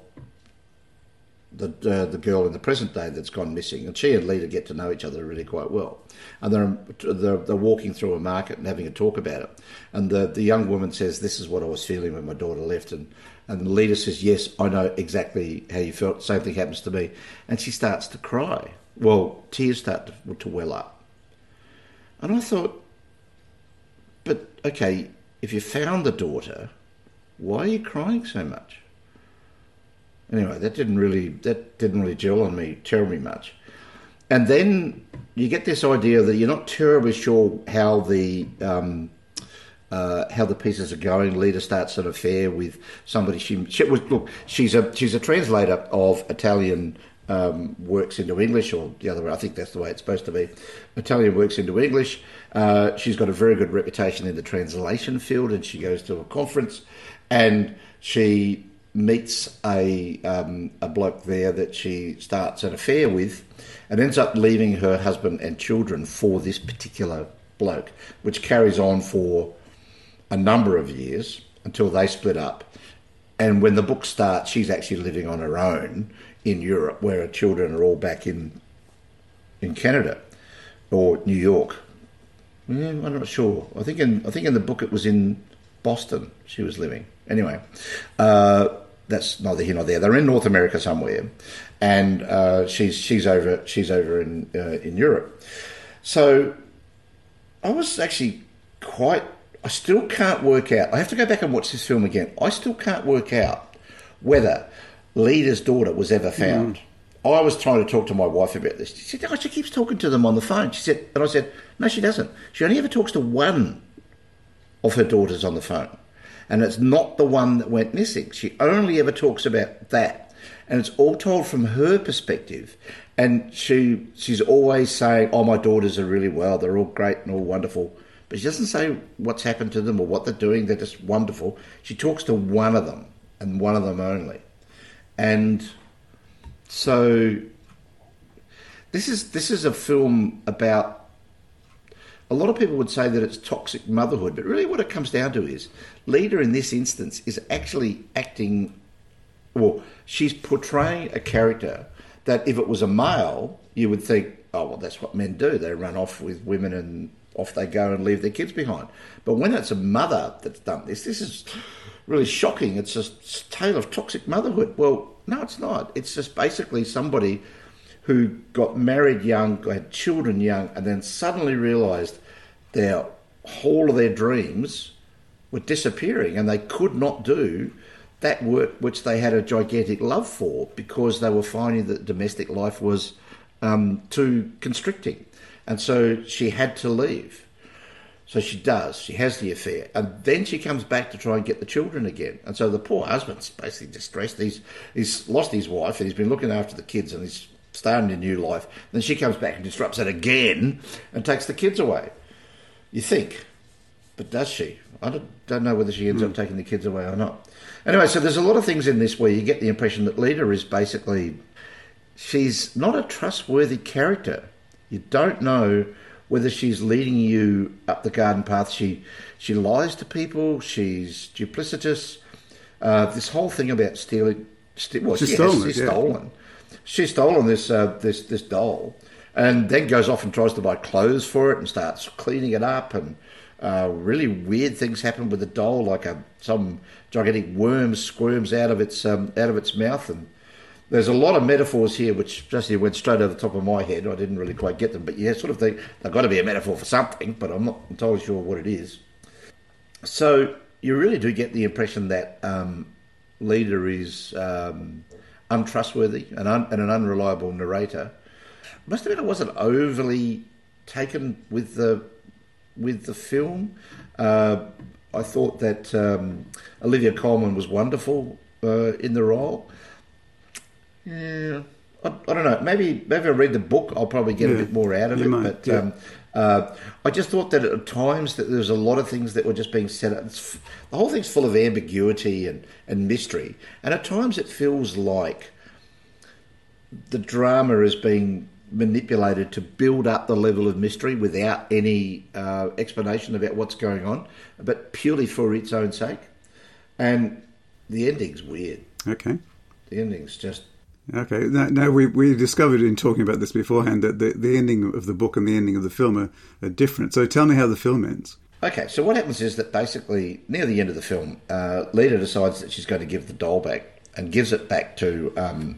the girl in the present day that's gone missing, and she and Leda get to know each other really quite well, and they're walking through a market and having a talk about it, and the young woman says, "This is what I was feeling when my daughter left," and Leda says, "Yes, I know exactly how you felt. Same thing happens to me," and she starts to cry. Well, tears start to well up, and I thought, but okay, if you found the daughter, why are you crying so much? Anyway, that didn't really gel on me terribly much. And then you get this idea that you're not terribly sure how the pieces are going. Leda starts an affair with somebody. She's a translator of Italian works into English, or the other way. I think that's the way it's supposed to be. Italian works into English. She's got a very good reputation in the translation field, and she goes to a conference, and she meets a bloke there that she starts an affair with, and ends up leaving her husband and children for this particular bloke, which carries on for a number of years until they split up. And when the book starts, she's actually living on her own in Europe, where her children are all back in Canada or New York. Yeah, I'm not sure. I think in the book it was in Boston she was living. Anyway, that's neither here nor there. They're in North America somewhere, and she's over in Europe. So I was actually I still can't work out. I have to go back and watch this film again. I still can't work out whether Leda's daughter was ever found. I was trying to talk to my wife about this. She said, "Oh, she keeps talking to them on the phone." She said, and I said, "No, she doesn't. She only ever talks to one of her daughters on the phone. And it's not the one that went missing. She only ever talks about that. And it's all told from her perspective. And she's always saying, "Oh, my daughters are really well. They're all great and all wonderful." But she doesn't say what's happened to them or what they're doing. They're just wonderful. She talks to one of them and one of them only. And so this is a film about, a lot of people would say that it's toxic motherhood, but really what it comes down to is Leda in this instance is actually acting, well, she's portraying a character that if it was a male, you would think, oh, well, that's what men do. They run off with women and off they go and leave their kids behind. But when it's a mother that's done this is really shocking. It's a tale of toxic motherhood. Well, no, it's not. It's just basically somebody who got married young, had children young, and then suddenly realised their whole of their dreams were disappearing and they could not do that work which they had a gigantic love for because they were finding that domestic life was too constricting. And so she had to leave. So she does. She has the affair. And then she comes back to try and get the children again. And so the poor husband's basically distressed. He's lost his wife and he's been looking after the kids and he's starting a new life. Then she comes back and disrupts it again and takes the kids away. You think. But does she? I don't know whether she ends up taking the kids away or not. Anyway, so there's a lot of things in this where you get the impression that Leda is basically, she's not a trustworthy character. You don't know whether she's leading you up the garden path. She lies to people. She's duplicitous. This whole thing about stealing. She's stolen. She's stolen this doll, and then goes off and tries to buy clothes for it and starts cleaning it up, and really weird things happen with the doll, like some gigantic worm squirms out of its mouth, and there's a lot of metaphors here which just went straight over the top of my head. I didn't really quite get them, but you sort of think they've got to be a metaphor for something, but I'm not entirely sure what it is. So you really do get the impression that Leda is untrustworthy and an unreliable narrator. I must admit I wasn't overly taken with the film. I thought that Olivia Colman was wonderful in the role. Yeah, I don't know. Maybe I read the book, I'll probably get a bit more out of it. But I just thought that at times that there was a lot of things that were just being set up. The whole thing's full of ambiguity and mystery, and at times it feels like the drama is being manipulated to build up the level of mystery without any explanation about what's going on, but purely for its own sake. And the ending's weird. Okay. The ending's just... Okay. Now we discovered in talking about this beforehand that the ending of the book and the ending of the film are different. So tell me how the film ends. Okay, so what happens is that basically near the end of the film, Leda decides that she's going to give the doll back and gives it back to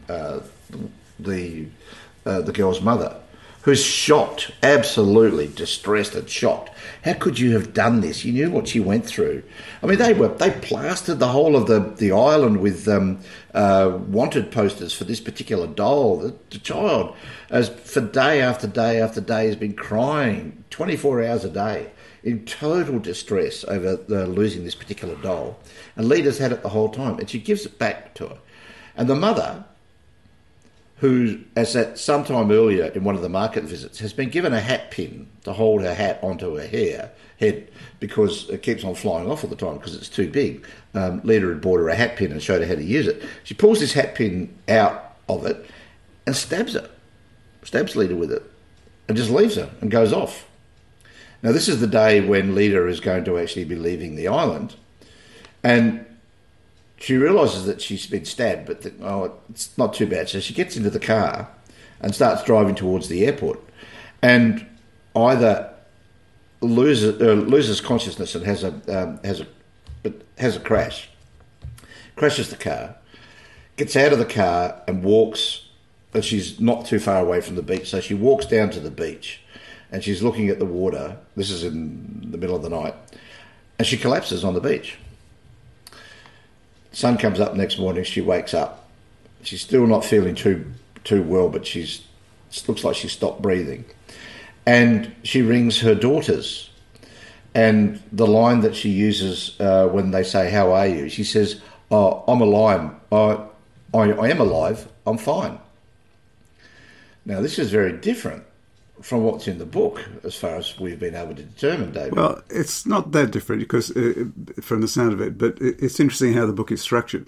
the girl's mother, who's shocked, absolutely distressed and shocked. How could you have done this? You knew what she went through. I mean, they plastered the whole of the island with wanted posters for this particular doll. The child, as for day after day after day, has been crying 24 hours a day in total distress over losing this particular doll. And Leda's had it the whole time, and she gives it back to her. And the mother, who, as at some time earlier in one of the market visits, has been given a hat pin to hold her hat onto her head because it keeps on flying off all the time because it's too big. Leda had bought her a hat pin and showed her how to use it. She pulls this hat pin out of it and stabs Leda with it, and just leaves her and goes off. Now, this is the day when Leda is going to actually be leaving the island, and she realises that she's been stabbed, but it's not too bad. So she gets into the car and starts driving towards the airport, and either loses consciousness and has a crash, crashes the car, gets out of the car and walks, and she's not too far away from the beach, so she walks down to the beach, and she's looking at the water. This is in the middle of the night, and she collapses on the beach. Sun comes up next morning, she wakes up. She's still not feeling too well, but it looks like she's stopped breathing. And she rings her daughters. And the line that she uses when they say, "How are you?" she says, "Oh, I'm alive. I am alive. I'm fine." Now, this is very different from what's in the book, as far as we've been able to determine, David. Well, it's not that different because from the sound of it, but it's interesting how the book is structured.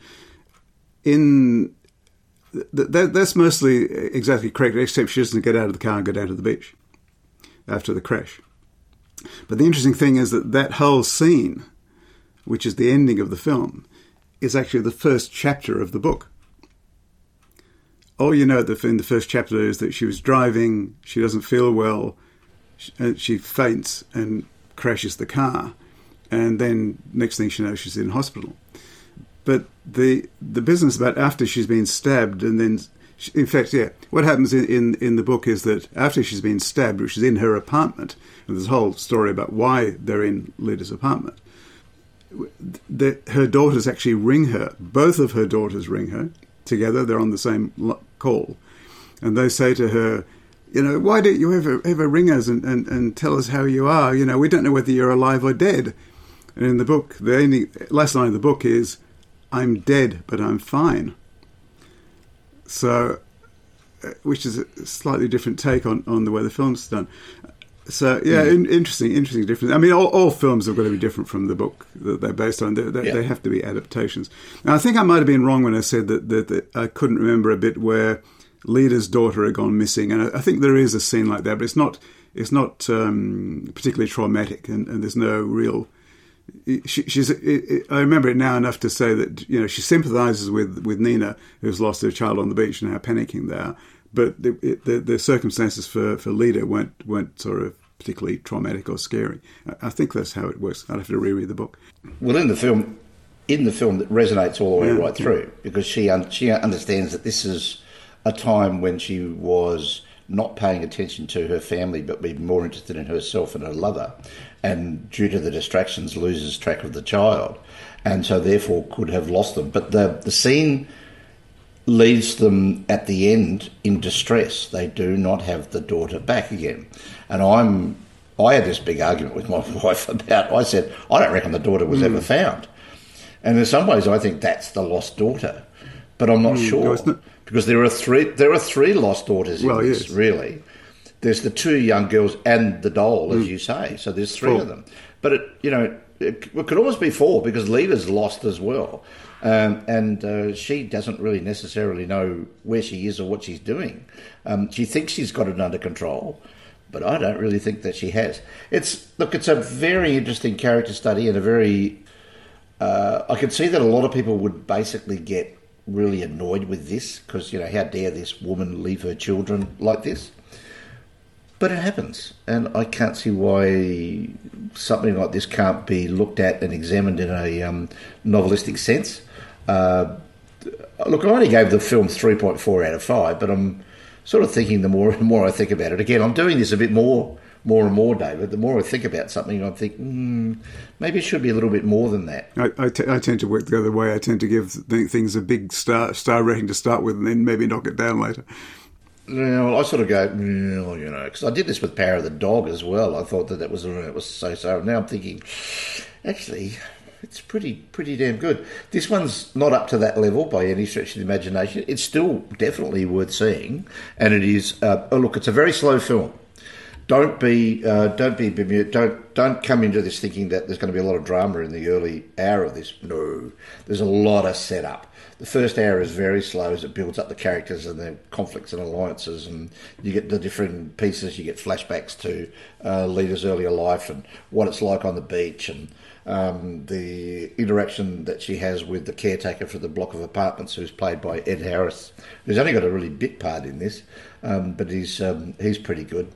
That's mostly exactly correct, except she doesn't get out of the car and go down to the beach after the crash. But the interesting thing is that whole scene, which is the ending of the film, is actually the first chapter of the book. All you know in the first chapter is that she was driving, she doesn't feel well, she faints and crashes the car, and then next thing she knows she's in hospital. But the business about after she's been stabbed, and then, in fact, what happens in the book is that after she's been stabbed, which is in her apartment, and there's a whole story about why they're in Leda's apartment, her daughters actually ring her. Both of her daughters ring her together. They're on the same call. And they say to her, why don't you ever ring us and tell us how you are? We don't know whether you're alive or dead. And in the book, the last line of the book is, I'm dead, but I'm fine. So, which is a slightly different take on the way the film's done. So, interesting difference. I mean, all films have got to be different from the book that they're based on. They have to be adaptations. Now, I think I might have been wrong when I said that I couldn't remember a bit where Leda's daughter had gone missing, and I think there is a scene like that, but it's not particularly traumatic, and there's no real. I remember it now enough to say that she sympathises with Nina, who's lost her child on the beach and how panicking they are. But the circumstances for Leda weren't sort of particularly traumatic or scary. I think that's how it works. I'd have to reread the book. Well, in the film, that resonates all the way right through, because she understands that this is a time when she was not paying attention to her family, but being more interested in herself and her lover, and due to the distractions, loses track of the child, and so therefore could have lost them. But the scene leaves them at the end in distress. They do not have the daughter back again. And I had this big argument with my wife about, I said, I don't reckon the daughter was ever found. And in some ways I think that's the lost daughter. But I'm not sure. No, because there are three lost daughters in this, really. There's the two young girls and the doll, as you say. So there's three of them. But it could almost be four, because Leda's lost as well. And she doesn't really necessarily know where she is or what she's doing. She thinks she's got it under control, but I don't really think that she has. It's a very interesting character study, and a very... I can see that a lot of people would basically get really annoyed with this, because, how dare this woman leave her children like this? But it happens, and I can't see why something like this can't be looked at and examined in a novelistic sense. Look, I only gave the film 3.4 out of 5, but I'm sort of thinking the more and more I think about it. Again, I'm doing this a bit more and more, David. The more I think about something, I think, maybe it should be a little bit more than that. I tend to work the other way. I tend to give things a big star rating to start with, and then maybe knock it down later. Well, I sort of go, because I did this with Power of the Dog as well. I thought that was so. Now I'm thinking, actually, it's pretty damn good. This one's not up to that level by any stretch of the imagination. It's still definitely worth seeing, and it is. It's a very slow film. Don't come into this thinking that there's going to be a lot of drama in the early hour of this. No, there's a lot of setup. The first hour is very slow as it builds up the characters and the conflicts and alliances, and you get the different pieces. You get flashbacks to Leda's earlier life and what it's like on the beach, and the interaction that she has with the caretaker for the block of apartments, who's played by Ed Harris, who's only got a really bit part in this, but he's pretty good.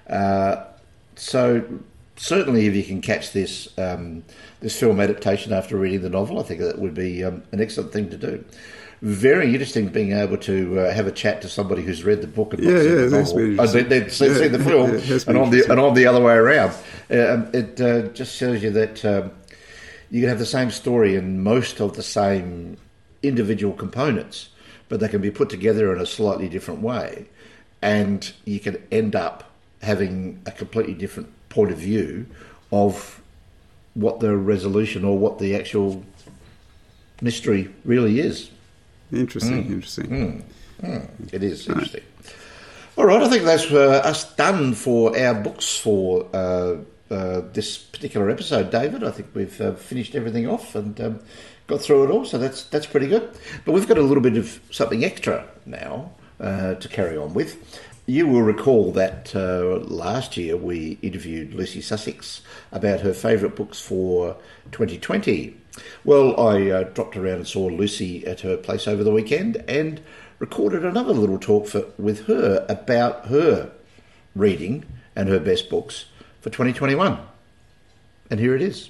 So certainly, if you can catch this film adaptation after reading the novel, I think that would be an excellent thing to do. Very interesting being able to have a chat to somebody who's read the book and not seen the novel. They've seen the film, and I'm the other way around. It just shows you that you can have the same story and most of the same individual components, but they can be put together in a slightly different way, and you can end up having a completely different point of view of what the resolution or what the actual mystery really is. Interesting. It is interesting. All right, I think that's us done for our books for this particular episode, David. I think we've finished everything off and got through it all, so that's pretty good. But we've got a little bit of something extra now to carry on with. You will recall that last year we interviewed Lucy Sussex about her favourite books for 2020. Well, I dropped around and saw Lucy at her place over the weekend and recorded another little talk with her about her reading and her best books for 2021. And here it is.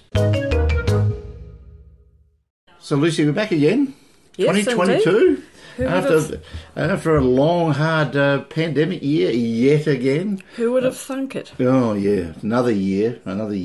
So, Lucy, we're back again. Yes, 2022. After a long, hard pandemic year yet again. Who would have thunk it? Oh, yeah. Another year.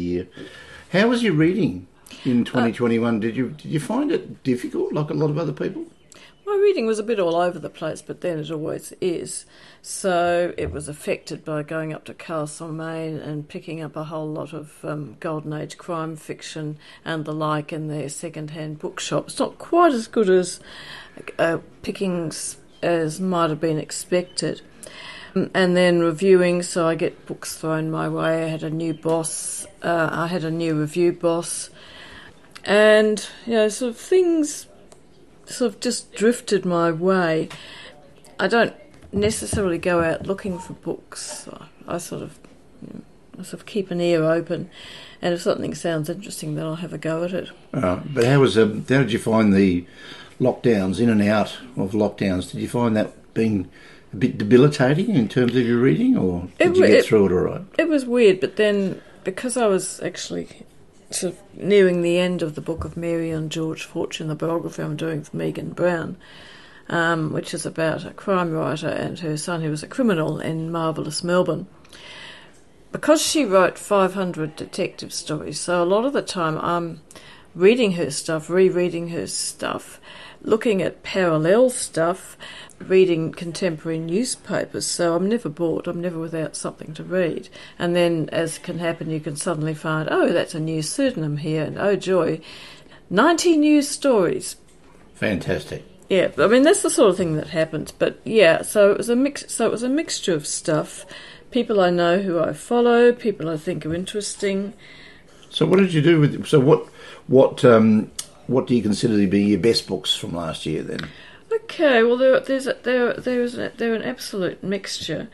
How was your reading in 2021? Did you find it difficult, like a lot of other people? My reading was a bit all over the place, but then it always is. So it was affected by going up to Castlemaine and picking up a whole lot of Golden Age crime fiction and the like in their second-hand bookshops. Not quite as good as pickings as might have been expected. And then reviewing, so I get books thrown my way. I had a new boss. I had a new review boss. And, sort of things sort of just drifted my way. I don't necessarily go out looking for books. I sort of keep an ear open, and if something sounds interesting, then I'll have a go at it. But how did you find the lockdowns, in and out of lockdowns? Did you find that being a bit debilitating in terms of your reading, or did you get through it all right? It was weird, but then because I was actually sort of nearing the end of the book of Mary and George Fortune, the biography I'm doing with Megan Brown, which is about a crime writer and her son who was a criminal in marvellous Melbourne. Because she wrote 500 detective stories, so a lot of the time I'm reading her stuff, rereading her stuff, looking at parallel stuff, reading contemporary newspapers, so I'm never bored, I'm never without something to read. And then, as can happen, you can suddenly find, oh, that's a new pseudonym here, and oh joy, 90 news stories. Fantastic. Yeah, I mean, that's the sort of thing that happens. But yeah, so it was a mixture of stuff. People I know who I follow, people I think are interesting. So what did you do with? So what do you consider to be your best books from last year then? Okay, well they're an absolute mixture.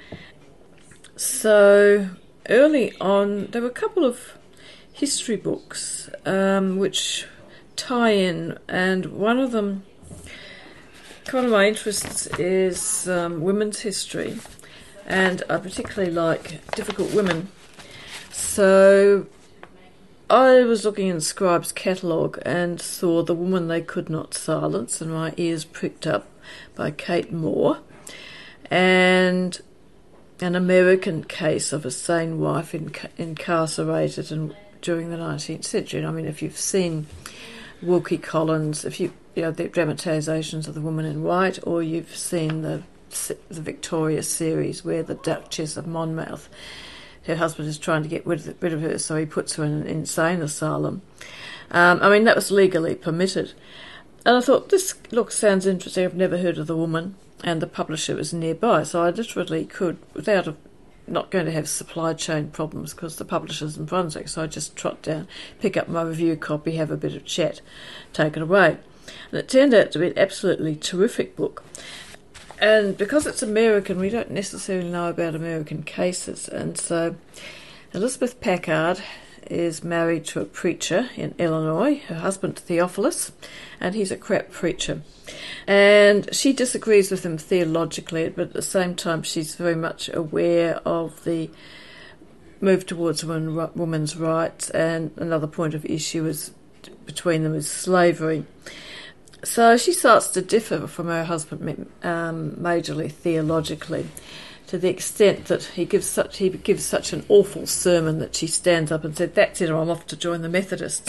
So early on, there were a couple of history books which tie in, and one of my interests is women's history, and I particularly like difficult women. So I was looking in Scribe's catalogue and saw The Woman They Could Not Silence, and my ears pricked up, by Kate Moore, and an American case of a sane wife incarcerated during the 19th century. I mean, if you've seen Wilkie Collins, the dramatisations of The Woman in White, or you've seen the Victoria series where the Duchess of Monmouth, her husband is trying to get rid of her, so he puts her in an insane asylum. That was legally permitted. And I thought, this sounds interesting. I've never heard of The Woman, and the publisher was nearby, so I literally could, without not going to have supply chain problems, because the publisher's in Brunswick, so I just trot down, pick up my review copy, have a bit of chat, take it away. And it turned out to be an absolutely terrific book. And because it's American, we don't necessarily know about American cases. And so Elizabeth Packard is married to a preacher in Illinois, her husband Theophilus, and he's a crap preacher. And she disagrees with him theologically, but at the same time she's very much aware of the move towards women's rights, and another point of issue between them is slavery. So she starts to differ from her husband majorly theologically, to the extent that he gives such an awful sermon that she stands up and said, "That's it, I'm off to join the Methodists."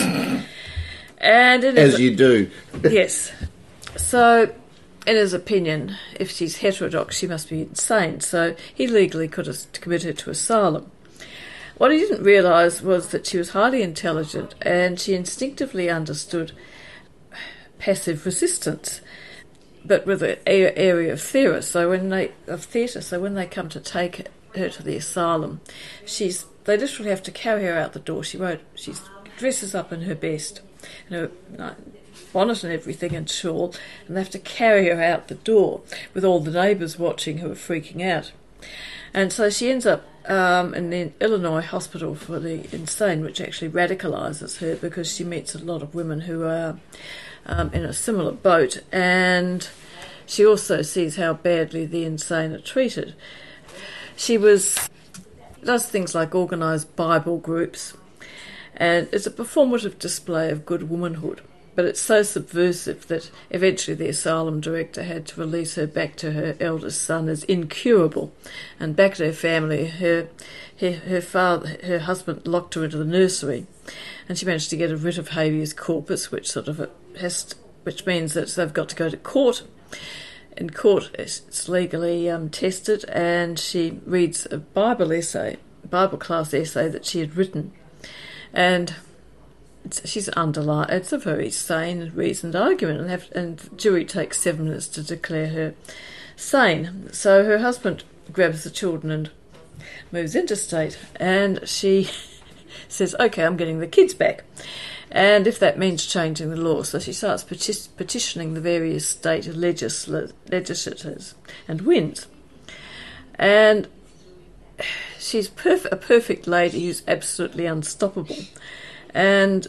And as you do. Yes. So, in his opinion, if she's heterodox, she must be insane. So he legally could have committed her to asylum. What he didn't realise was that she was highly intelligent, and she instinctively understood passive resistance. but with an area of theatre. So when they come to take her to the asylum, they literally have to carry her out the door. She dresses up in her best, her bonnet and everything and shawl, and they have to carry her out the door with all the neighbours watching who are freaking out. And so she ends up in the Illinois Hospital for the Insane, which actually radicalises her because she meets a lot of women who are in a similar boat, and she also sees how badly the insane are treated. She does things like organise Bible groups, and it's a performative display of good womanhood. But it's so subversive that eventually the asylum director had to release her back to her eldest son as incurable, and back to her family. Her husband locked her into the nursery, and she managed to get a writ of habeas corpus, which means that they've got to go to court. In court, it's legally tested, and she reads a Bible class essay that she had written, and she's underlined. It's a very sane and reasoned argument, and the jury takes 7 minutes to declare her sane. So her husband grabs the children and moves interstate, and she says, "Okay, I'm getting the kids back," and if that means changing the law. So she starts petitioning the various state legislators and wins. And she's a perfect lady who's absolutely unstoppable. And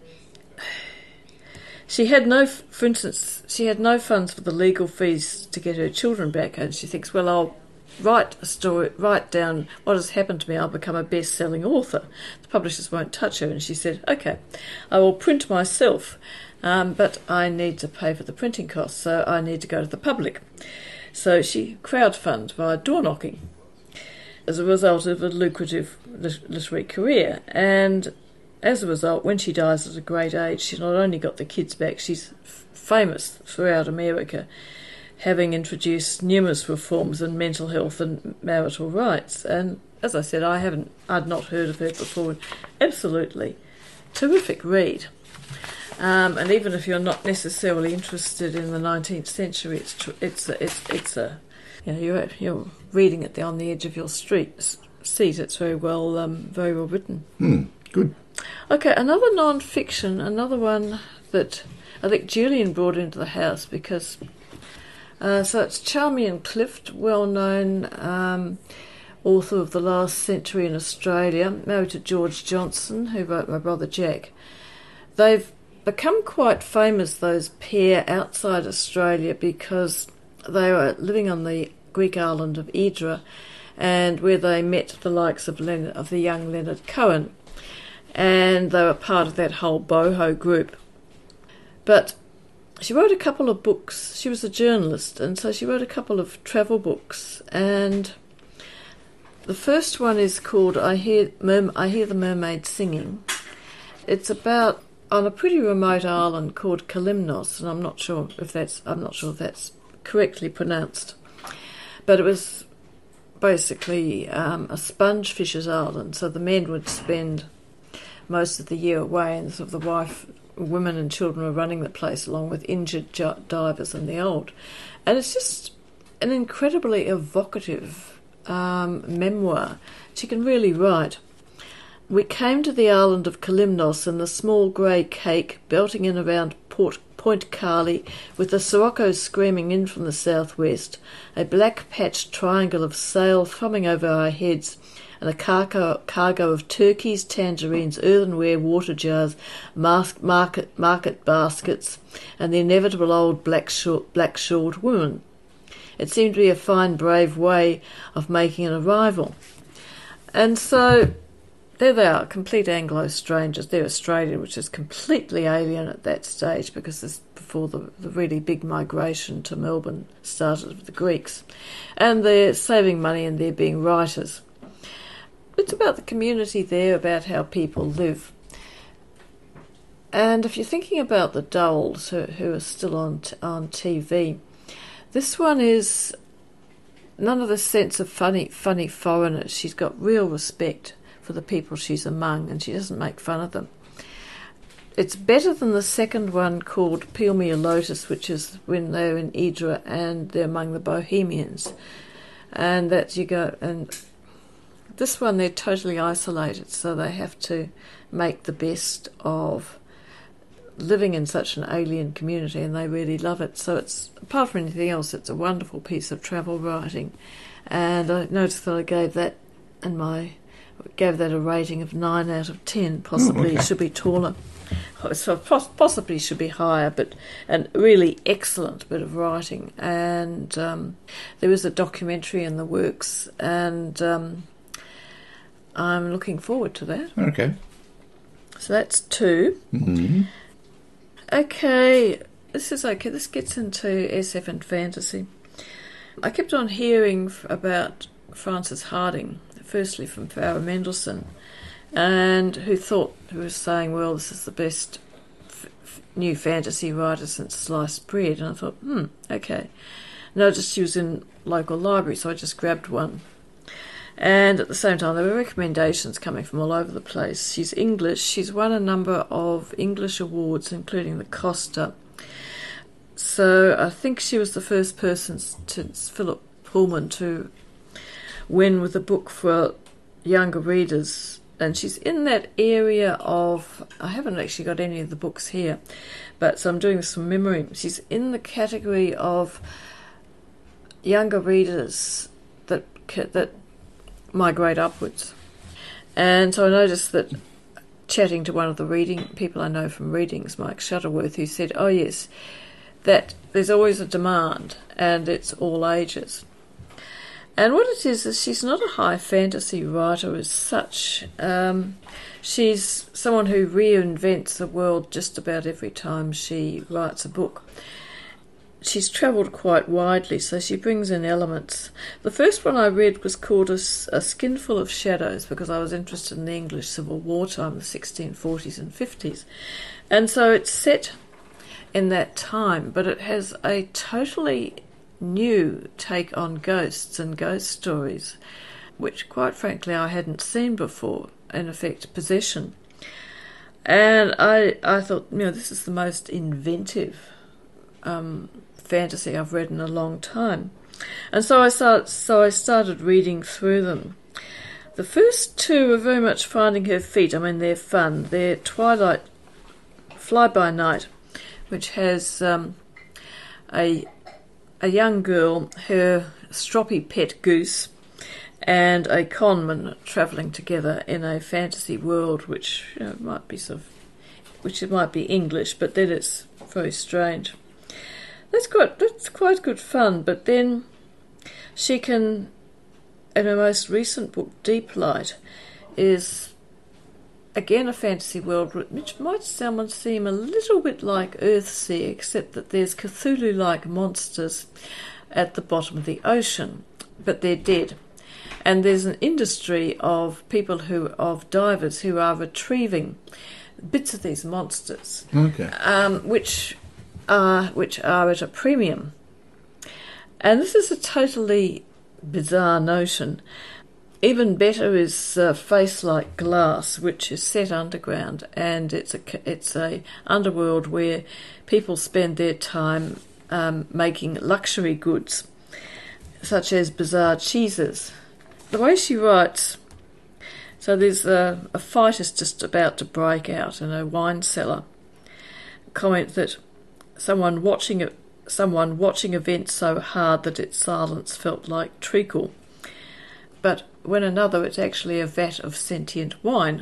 she had no funds for the legal fees to get her children back, and she thinks, well, I'll write down what has happened to me, I'll become a best-selling author. The publishers won't touch her, and she said, okay, I will print myself, but I need to pay for the printing costs, so I need to go to the public. So she crowdfunded via door knocking as a result of a lucrative literary career, and as a result, when she dies at a great age, she's not only got the kids back, she's famous throughout America, having introduced numerous reforms in mental health and marital rights. And as I said, I'd not heard of her before. Absolutely terrific read. And even if you're not necessarily interested in the 19th century, you're reading it on the edge of your seat. It's very well written. Good. Okay, another non-fiction, another one that I think Julian brought into the house because so it's Charmian Clift, well-known author of the last century in Australia, married to George Johnson, who wrote My Brother Jack. They've become quite famous, those pair, outside Australia because they were living on the Greek island of Hydra, and where they met the likes of the young Leonard Cohen, and they were part of that whole boho group. But she wrote a couple of books. She was a journalist, and so she wrote a couple of travel books, and the first one is called I Hear the Mermaid Singing. It's about on a pretty remote island called Kalymnos, and I'm not sure if that's correctly pronounced, but it was basically a sponge fisher's island, so the men would spend most of the year away, and sort of the women and children were running the place along with injured divers in the old. And it's just an incredibly evocative memoir. She can really write. We came to the island of Kalymnos in the small grey cake, belting in around Point Carley, with the sirocco screaming in from the southwest, a black-patched triangle of sail thrumming over our heads, and a cargo of turkeys, tangerines, earthenware water jars, market baskets, and the inevitable old black-shawled woman. It seemed to be a fine, brave way of making an arrival. And so there they are, complete Anglo strangers. They're Australian, which is completely alien at that stage because this before the really big migration to Melbourne started with the Greeks. And they're saving money and they're being writers. It's about the community there, about how people live. And if you're thinking about the Dowells, who are still on TV, this one is none of the sense of funny foreigners. She's got real respect for the people she's among, and she doesn't make fun of them. it's better than the second one called Peel Me a Lotus, which is when they're in Idra and they're among the Bohemians. And that's you go, and this one they're totally isolated, so they have to make the best of living in such an alien community, and they really love it. So it's, apart from anything else, it's a wonderful piece of travel writing. And I noticed that I gave that a rating of 9 out of 10. Possibly it should be taller. So possibly should be higher, but a really excellent bit of writing. And there is a documentary in the works, and I'm looking forward to that. Okay. So that's 2. Mm-hmm. Okay, this is okay. This gets into SF and fantasy. I kept on hearing about Frances Hardinge, firstly from Farah Mendelssohn, and who was saying, well, this is the best new fantasy writer since sliced bread. And I thought, okay. Noticed she was in local library, so I just grabbed one. And at the same time, there were recommendations coming from all over the place. She's English. She's won a number of English awards, including the Costa. So I think she was the first person since Philip Pullman to win with a book for younger readers. And she's in that area of, I haven't actually got any of the books here, but so I'm doing this from memory. She's in the category of younger readers that migrate upwards. And so I noticed that, chatting to one of the reading people I know from readings, Mike Shuttleworth, who said, oh yes, that there's always a demand and it's all ages. And what it is she's not a high fantasy writer as such. She's someone who reinvents the world just about every time she writes a book. She's travelled quite widely, so she brings in elements. The first one I read was called A Skinful of Shadows, because I was interested in the English Civil War time, the 1640s and 50s. And so it's set in that time, but it has a totally new take on ghosts and ghost stories, which quite frankly I hadn't seen before, in effect possession. And I thought, this is the most inventive fantasy I've read in a long time. And so I started reading through them. The first 2 are very much finding her feet. I mean, they're fun. They're Twilight, Fly By Night, which has a young girl, her stroppy pet goose, and a conman travelling together in a fantasy world, which might be English, but then it's very strange. That's quite good fun. But then she can, in her most recent book, Deep Light, is again a fantasy world which might seem a little bit like Earthsea, except that there's Cthulhu-like monsters at the bottom of the ocean, but they're dead. And there's an industry of divers who are retrieving bits of these monsters, which are at a premium. And this is a totally bizarre notion. Even better is Face Like Glass, which is set underground, and it's a underworld where people spend their time making luxury goods, such as bizarre cheeses. The way she writes, so there's a fight is just about to break out in a wine cellar. Comment that someone watching events so hard that its silence felt like treacle. But when another, it's actually a vat of sentient wine.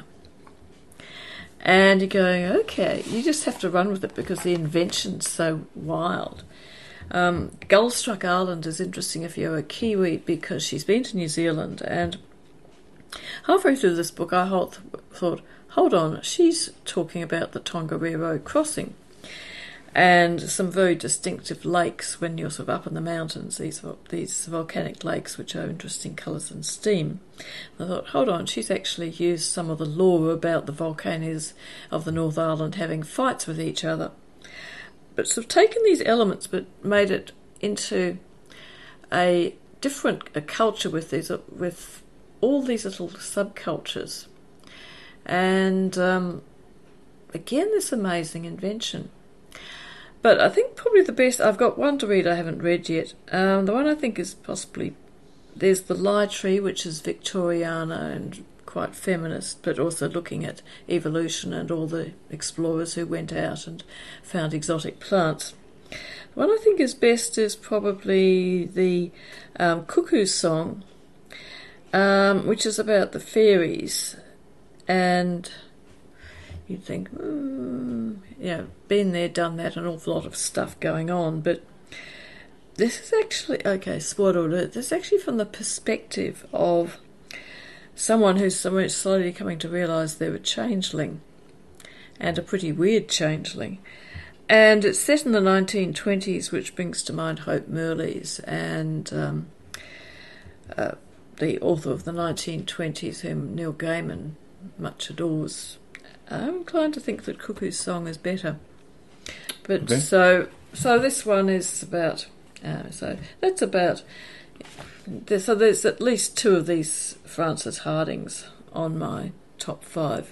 And you're going, okay, you just have to run with it because the invention's so wild. Gullstruck Island is interesting if you're a Kiwi, because she's been to New Zealand, and halfway through this book I thought, hold on, she's talking about the Tongariro crossing and some very distinctive lakes when you're sort of up in the mountains, these volcanic lakes which are interesting colours and steam. And I thought, hold on, she's actually used some of the lore about the volcanoes of the North Island having fights with each other. But sort of taken these elements but made it into a culture with all these little subcultures. And again, this amazing invention. But I think probably the best, I've got one to read I haven't read yet. The one I think is possibly, there's The Lie Tree, which is Victoriana and quite feminist, but also looking at evolution and all the explorers who went out and found exotic plants. The one I think is best is probably the Cuckoo Song, which is about the fairies. And you'd think, been there, done that, an awful lot of stuff going on. But this is actually, spoiler alert, this is actually from the perspective of someone who's slowly coming to realise they're a changeling, and a pretty weird changeling. And it's set in the 1920s, which brings to mind Hope Mirrlees and the author of the 1920s, whom Neil Gaiman much adores. I'm inclined to think that Cuckoo Song is better. But okay. So this one is about, so there's at least two of these Frances Hardings on my top 5.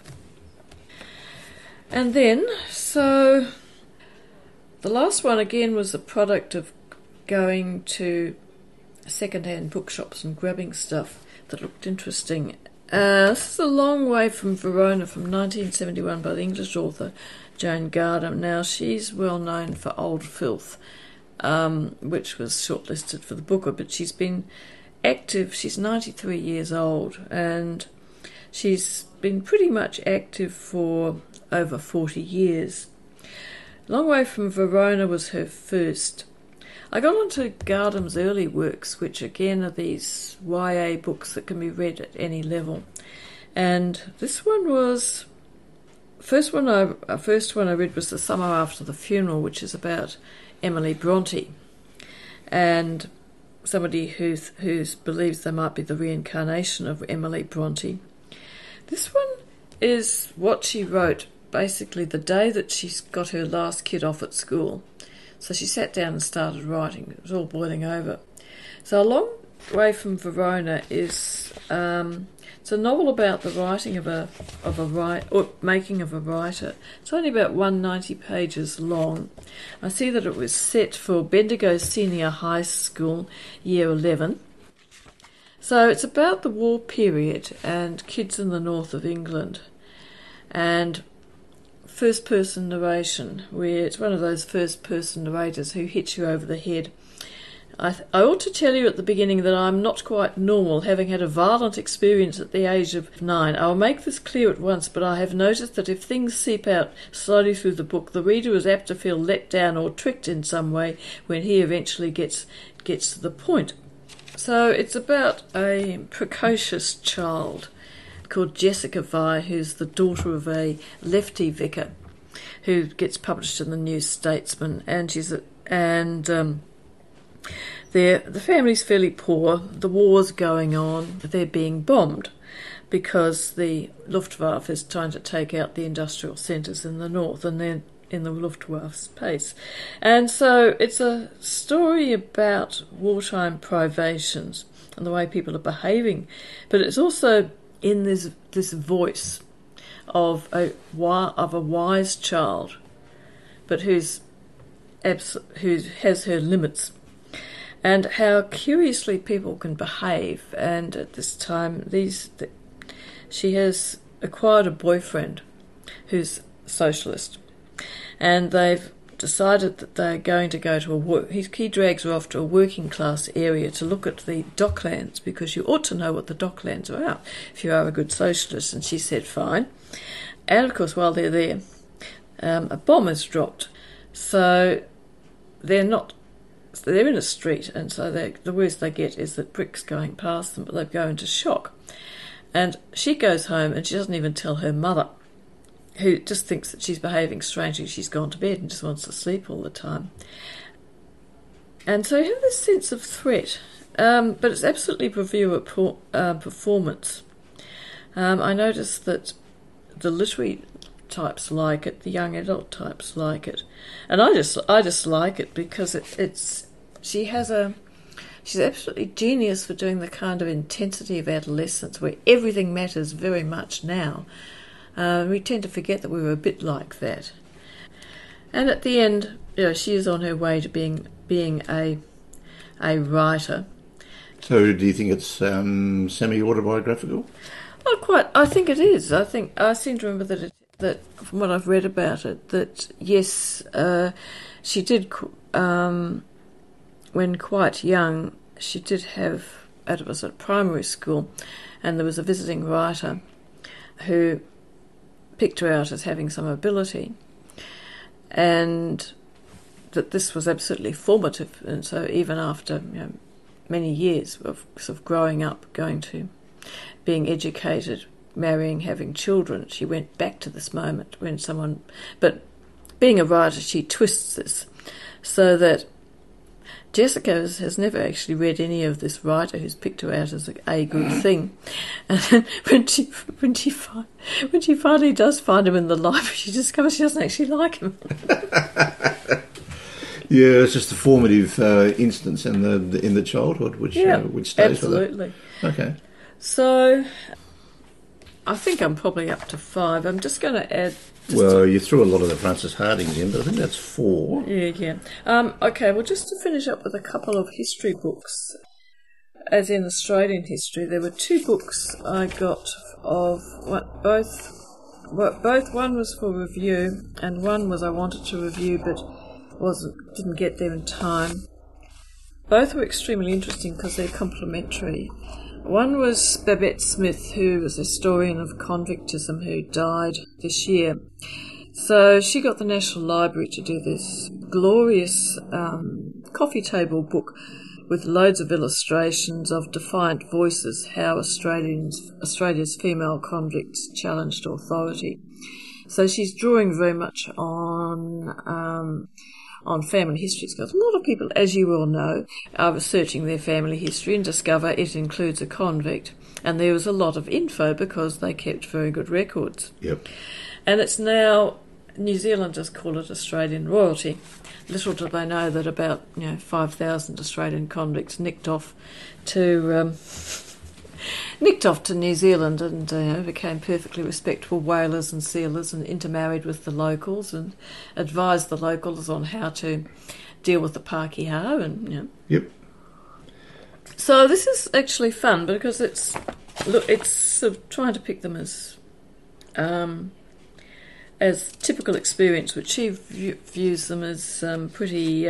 And then, so the last one again was a product of going to second-hand bookshops and grabbing stuff that looked interesting. This is A Long Way from Verona from 1971 by the English author Jane Gardam. Now, she's well known for Old Filth, which was shortlisted for the Booker, but she's been active. She's 93 years old, and she's been pretty much active for over 40 years. Long Way from Verona was her first. I got onto Gardam's early works, which again are these YA books that can be read at any level. And this one was, first one I read was The Summer After the Funeral, which is about Emily Bronte, and somebody who believes they might be the reincarnation of Emily Bronte. This one is what she wrote basically the day that she got her last kid off at school. So she sat down and started writing. It was all boiling over. So A Long Way from Verona is it's a novel about the writing of a making of a writer. It's only about 190 pages long. I see that it was set for Bendigo Senior High School, Year 11. So it's about the war period and kids in the north of England, and first-person narration, where it's one of those first-person narrators who hits you over the head. I ought to tell you at the beginning that I'm not quite normal, having had a violent experience at the age of 9. I'll make this clear at once, but I have noticed that if things seep out slowly through the book, the reader is apt to feel let down or tricked in some way when he eventually gets to the point. So it's about a precocious child called Jessica Vi, who's the daughter of a lefty vicar who gets published in the New Statesman, and the family's fairly poor. The war's going on. They're being bombed because the Luftwaffe is trying to take out the industrial centres in the north, and they're in the Luftwaffe's pace. And so it's a story about wartime privations and the way people are behaving, but it's also in this voice of a wise child, but who has her limits, and how curiously people can behave. And at this time, she has acquired a boyfriend who's socialist, and they've decided that they're going to go to he drags her off to a working class area to look at the docklands, because you ought to know what the docklands are about if you are a good socialist. And she said fine. And of course, while they're there, a bomb is dropped. So they're in a street, and so the worst they get is that bricks going past them, but they go into shock. And she goes home and she doesn't even tell her mother, who just thinks that she's behaving strangely. She's gone to bed and just wants to sleep all the time. And so you have this sense of threat, but it's absolutely bravura performance. I noticed that the literary types like it, the young adult types like it, and I just like it because she's absolutely genius for doing the kind of intensity of adolescence where everything matters very much now. We tend to forget that we were a bit like that. And at the end, she is on her way to being a writer. So do you think it's semi-autobiographical? Not quite. I think it is. I seem to remember that from what I've read about it, that yes, she did. When quite young, she did have. It was at primary school, and there was a visiting writer who picked her out as having some ability, and that this was absolutely formative. And so even after many years of sort of growing up, going to being educated, marrying, having children, she went back to this moment when someone... But being a writer, she twists this so that Jessica has never actually read any of this writer who's picked her out as a good thing. And when she finally does find him in the library, she discovers she doesn't actually like him. Yeah, it's just a formative instance in the childhood, which stays absolutely. with her. Okay. So, I think I'm probably up to 5. I'm just going to add... You threw a lot of the Frances Hardings in, but I think that's 4. Yeah. Okay, well, just to finish up with a couple of history books, as in Australian history, there were 2 books I got of both. One was for review, and one was I wanted to review, but didn't get there in time. Both were extremely interesting because they're complementary. One was Babette Smith, who was a historian of convictism, who died this year. So she got the National Library to do this glorious coffee table book with loads of illustrations of defiant voices, how Australia's female convicts challenged authority. So she's drawing very much on family history, because a lot of people, as you all know, are researching their family history and discover it includes a convict. And there was a lot of info because they kept very good records. Yep. And it's now, New Zealanders call it Australian royalty. Little do they know that about 5,000 Australian convicts nicked off to New Zealand and became perfectly respectable whalers and sealers and intermarried with the locals and advised the locals on how to deal with the Pākehā and Yep. So this is actually fun because it's sort of trying to pick them as typical experience, which she views them as pretty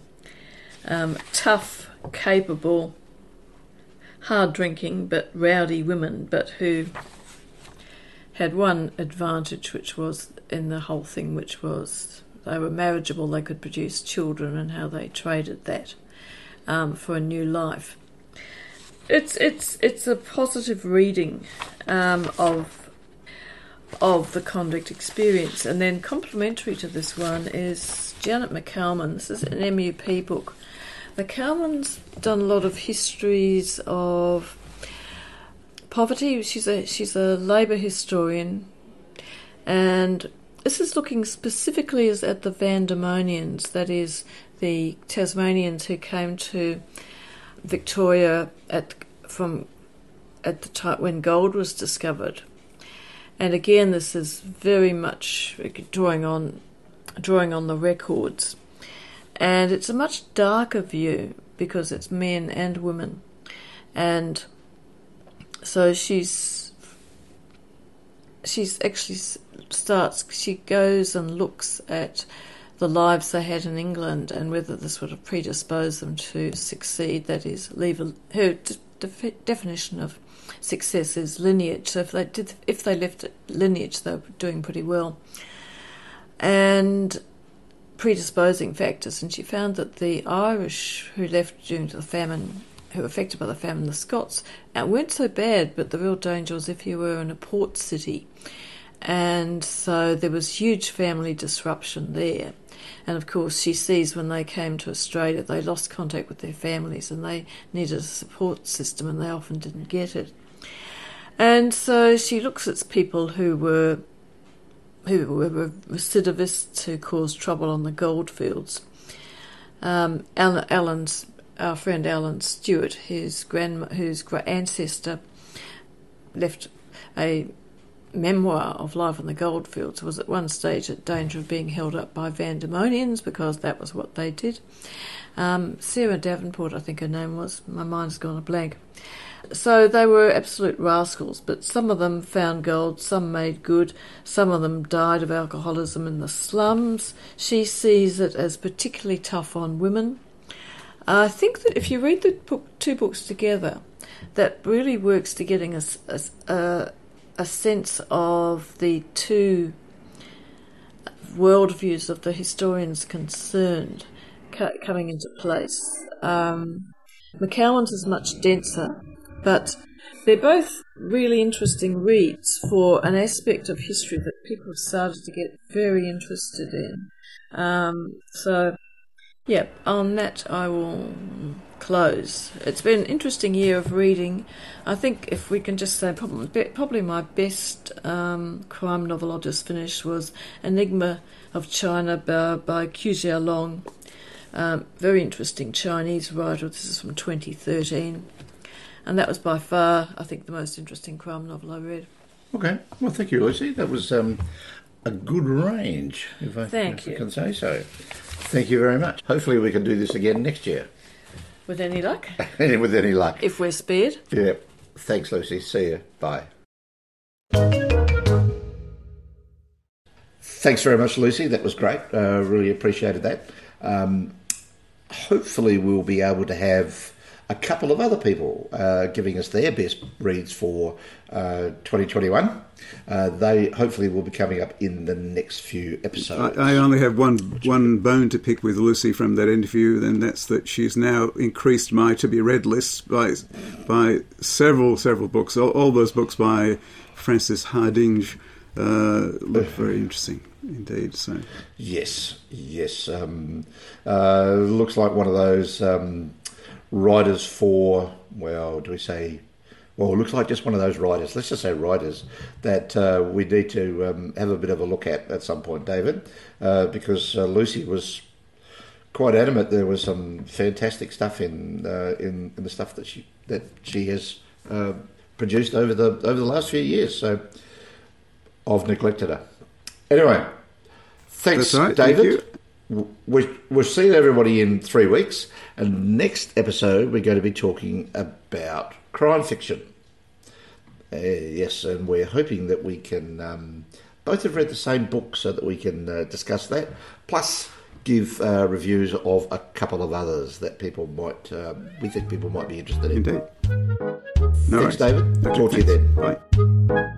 tough, capable, hard-drinking but rowdy women, but who had one advantage, which was in the whole thing, which was they were marriageable, they could produce children, and how they traded that for a new life. It's a positive reading of the convict experience. And then complementary to this one is Janet McCalman. This is an MUP book. McCalman's done a lot of histories of poverty. She's a labour historian, and this is looking specifically at the Vandemonians, that is the Tasmanians who came to Victoria at the time when gold was discovered. And again, this is very much drawing on the records. And it's a much darker view because it's men and women. And so she goes and looks at the lives they had in England and whether this would have predisposed them to succeed, that is, her definition of success is lineage. So if they left lineage, they were doing pretty well. And predisposing factors, and she found that the Irish who left due to the famine, who were affected by the famine, the Scots, weren't so bad, but the real danger was if you were in a port city. And so there was huge family disruption there. And of course she sees when they came to Australia they lost contact with their families and they needed a support system and they often didn't get it. And so she looks at people who were recidivists who caused trouble on the goldfields. Our friend Alan Stewart, whose ancestor left a memoir of Life on the Goldfields was at one stage at danger of being held up by Vandemonians, because that was what they did. Sarah Davenport, I think her name was. My mind's gone a blank. So they were absolute rascals, but some of them found gold, some made good, some of them died of alcoholism in the slums. She sees it as particularly tough on women. I think that if you read the two books together, that really works to getting a sense of the two worldviews of the historians concerned coming into place. McCowan's is much denser, but they're both really interesting reads for an aspect of history that people have started to get very interested in. On that I will close. It's been an interesting year of reading. I think if we can just say probably my best crime novel I just finished was Enigma of China by Qu Jialong. Very interesting Chinese writer. This is from 2013. And that was by far, I think, the most interesting crime novel I read. Okay. Well, thank you, Lucy. That was a good range, if I can say so. Thank you very much. Hopefully we can do this again next year. With any luck? With any luck. If we're spared. Yeah. Thanks, Lucy. See you. Bye. Thanks very much, Lucy. That was great. Really appreciated that. Hopefully we'll be able to have a couple of other people giving us their best reads for 2021. They hopefully will be coming up in the next few episodes. I only have one bone to pick with Lucy from that interview, and that's that she's now increased my to-be-read list by several books. All those books by Frances Hardinge look very interesting indeed. So yes. Looks like one of those writers for, it looks like just one of those writers, let's just say writers, that we need to have a bit of a look at some point, David, because Lucy was quite adamant there was some fantastic stuff in the stuff that she has produced over the last few years, so I've neglected her. Anyway, thanks, right, David. thank you. We'll see everybody in 3 weeks, and next episode we're going to be talking about crime fiction. Yes, and we're hoping that we can both have read the same book so that we can discuss that, plus give reviews of a couple of others that we think people might be interested in. Indeed. Thanks, David. Okay, Talk to you then. Bye.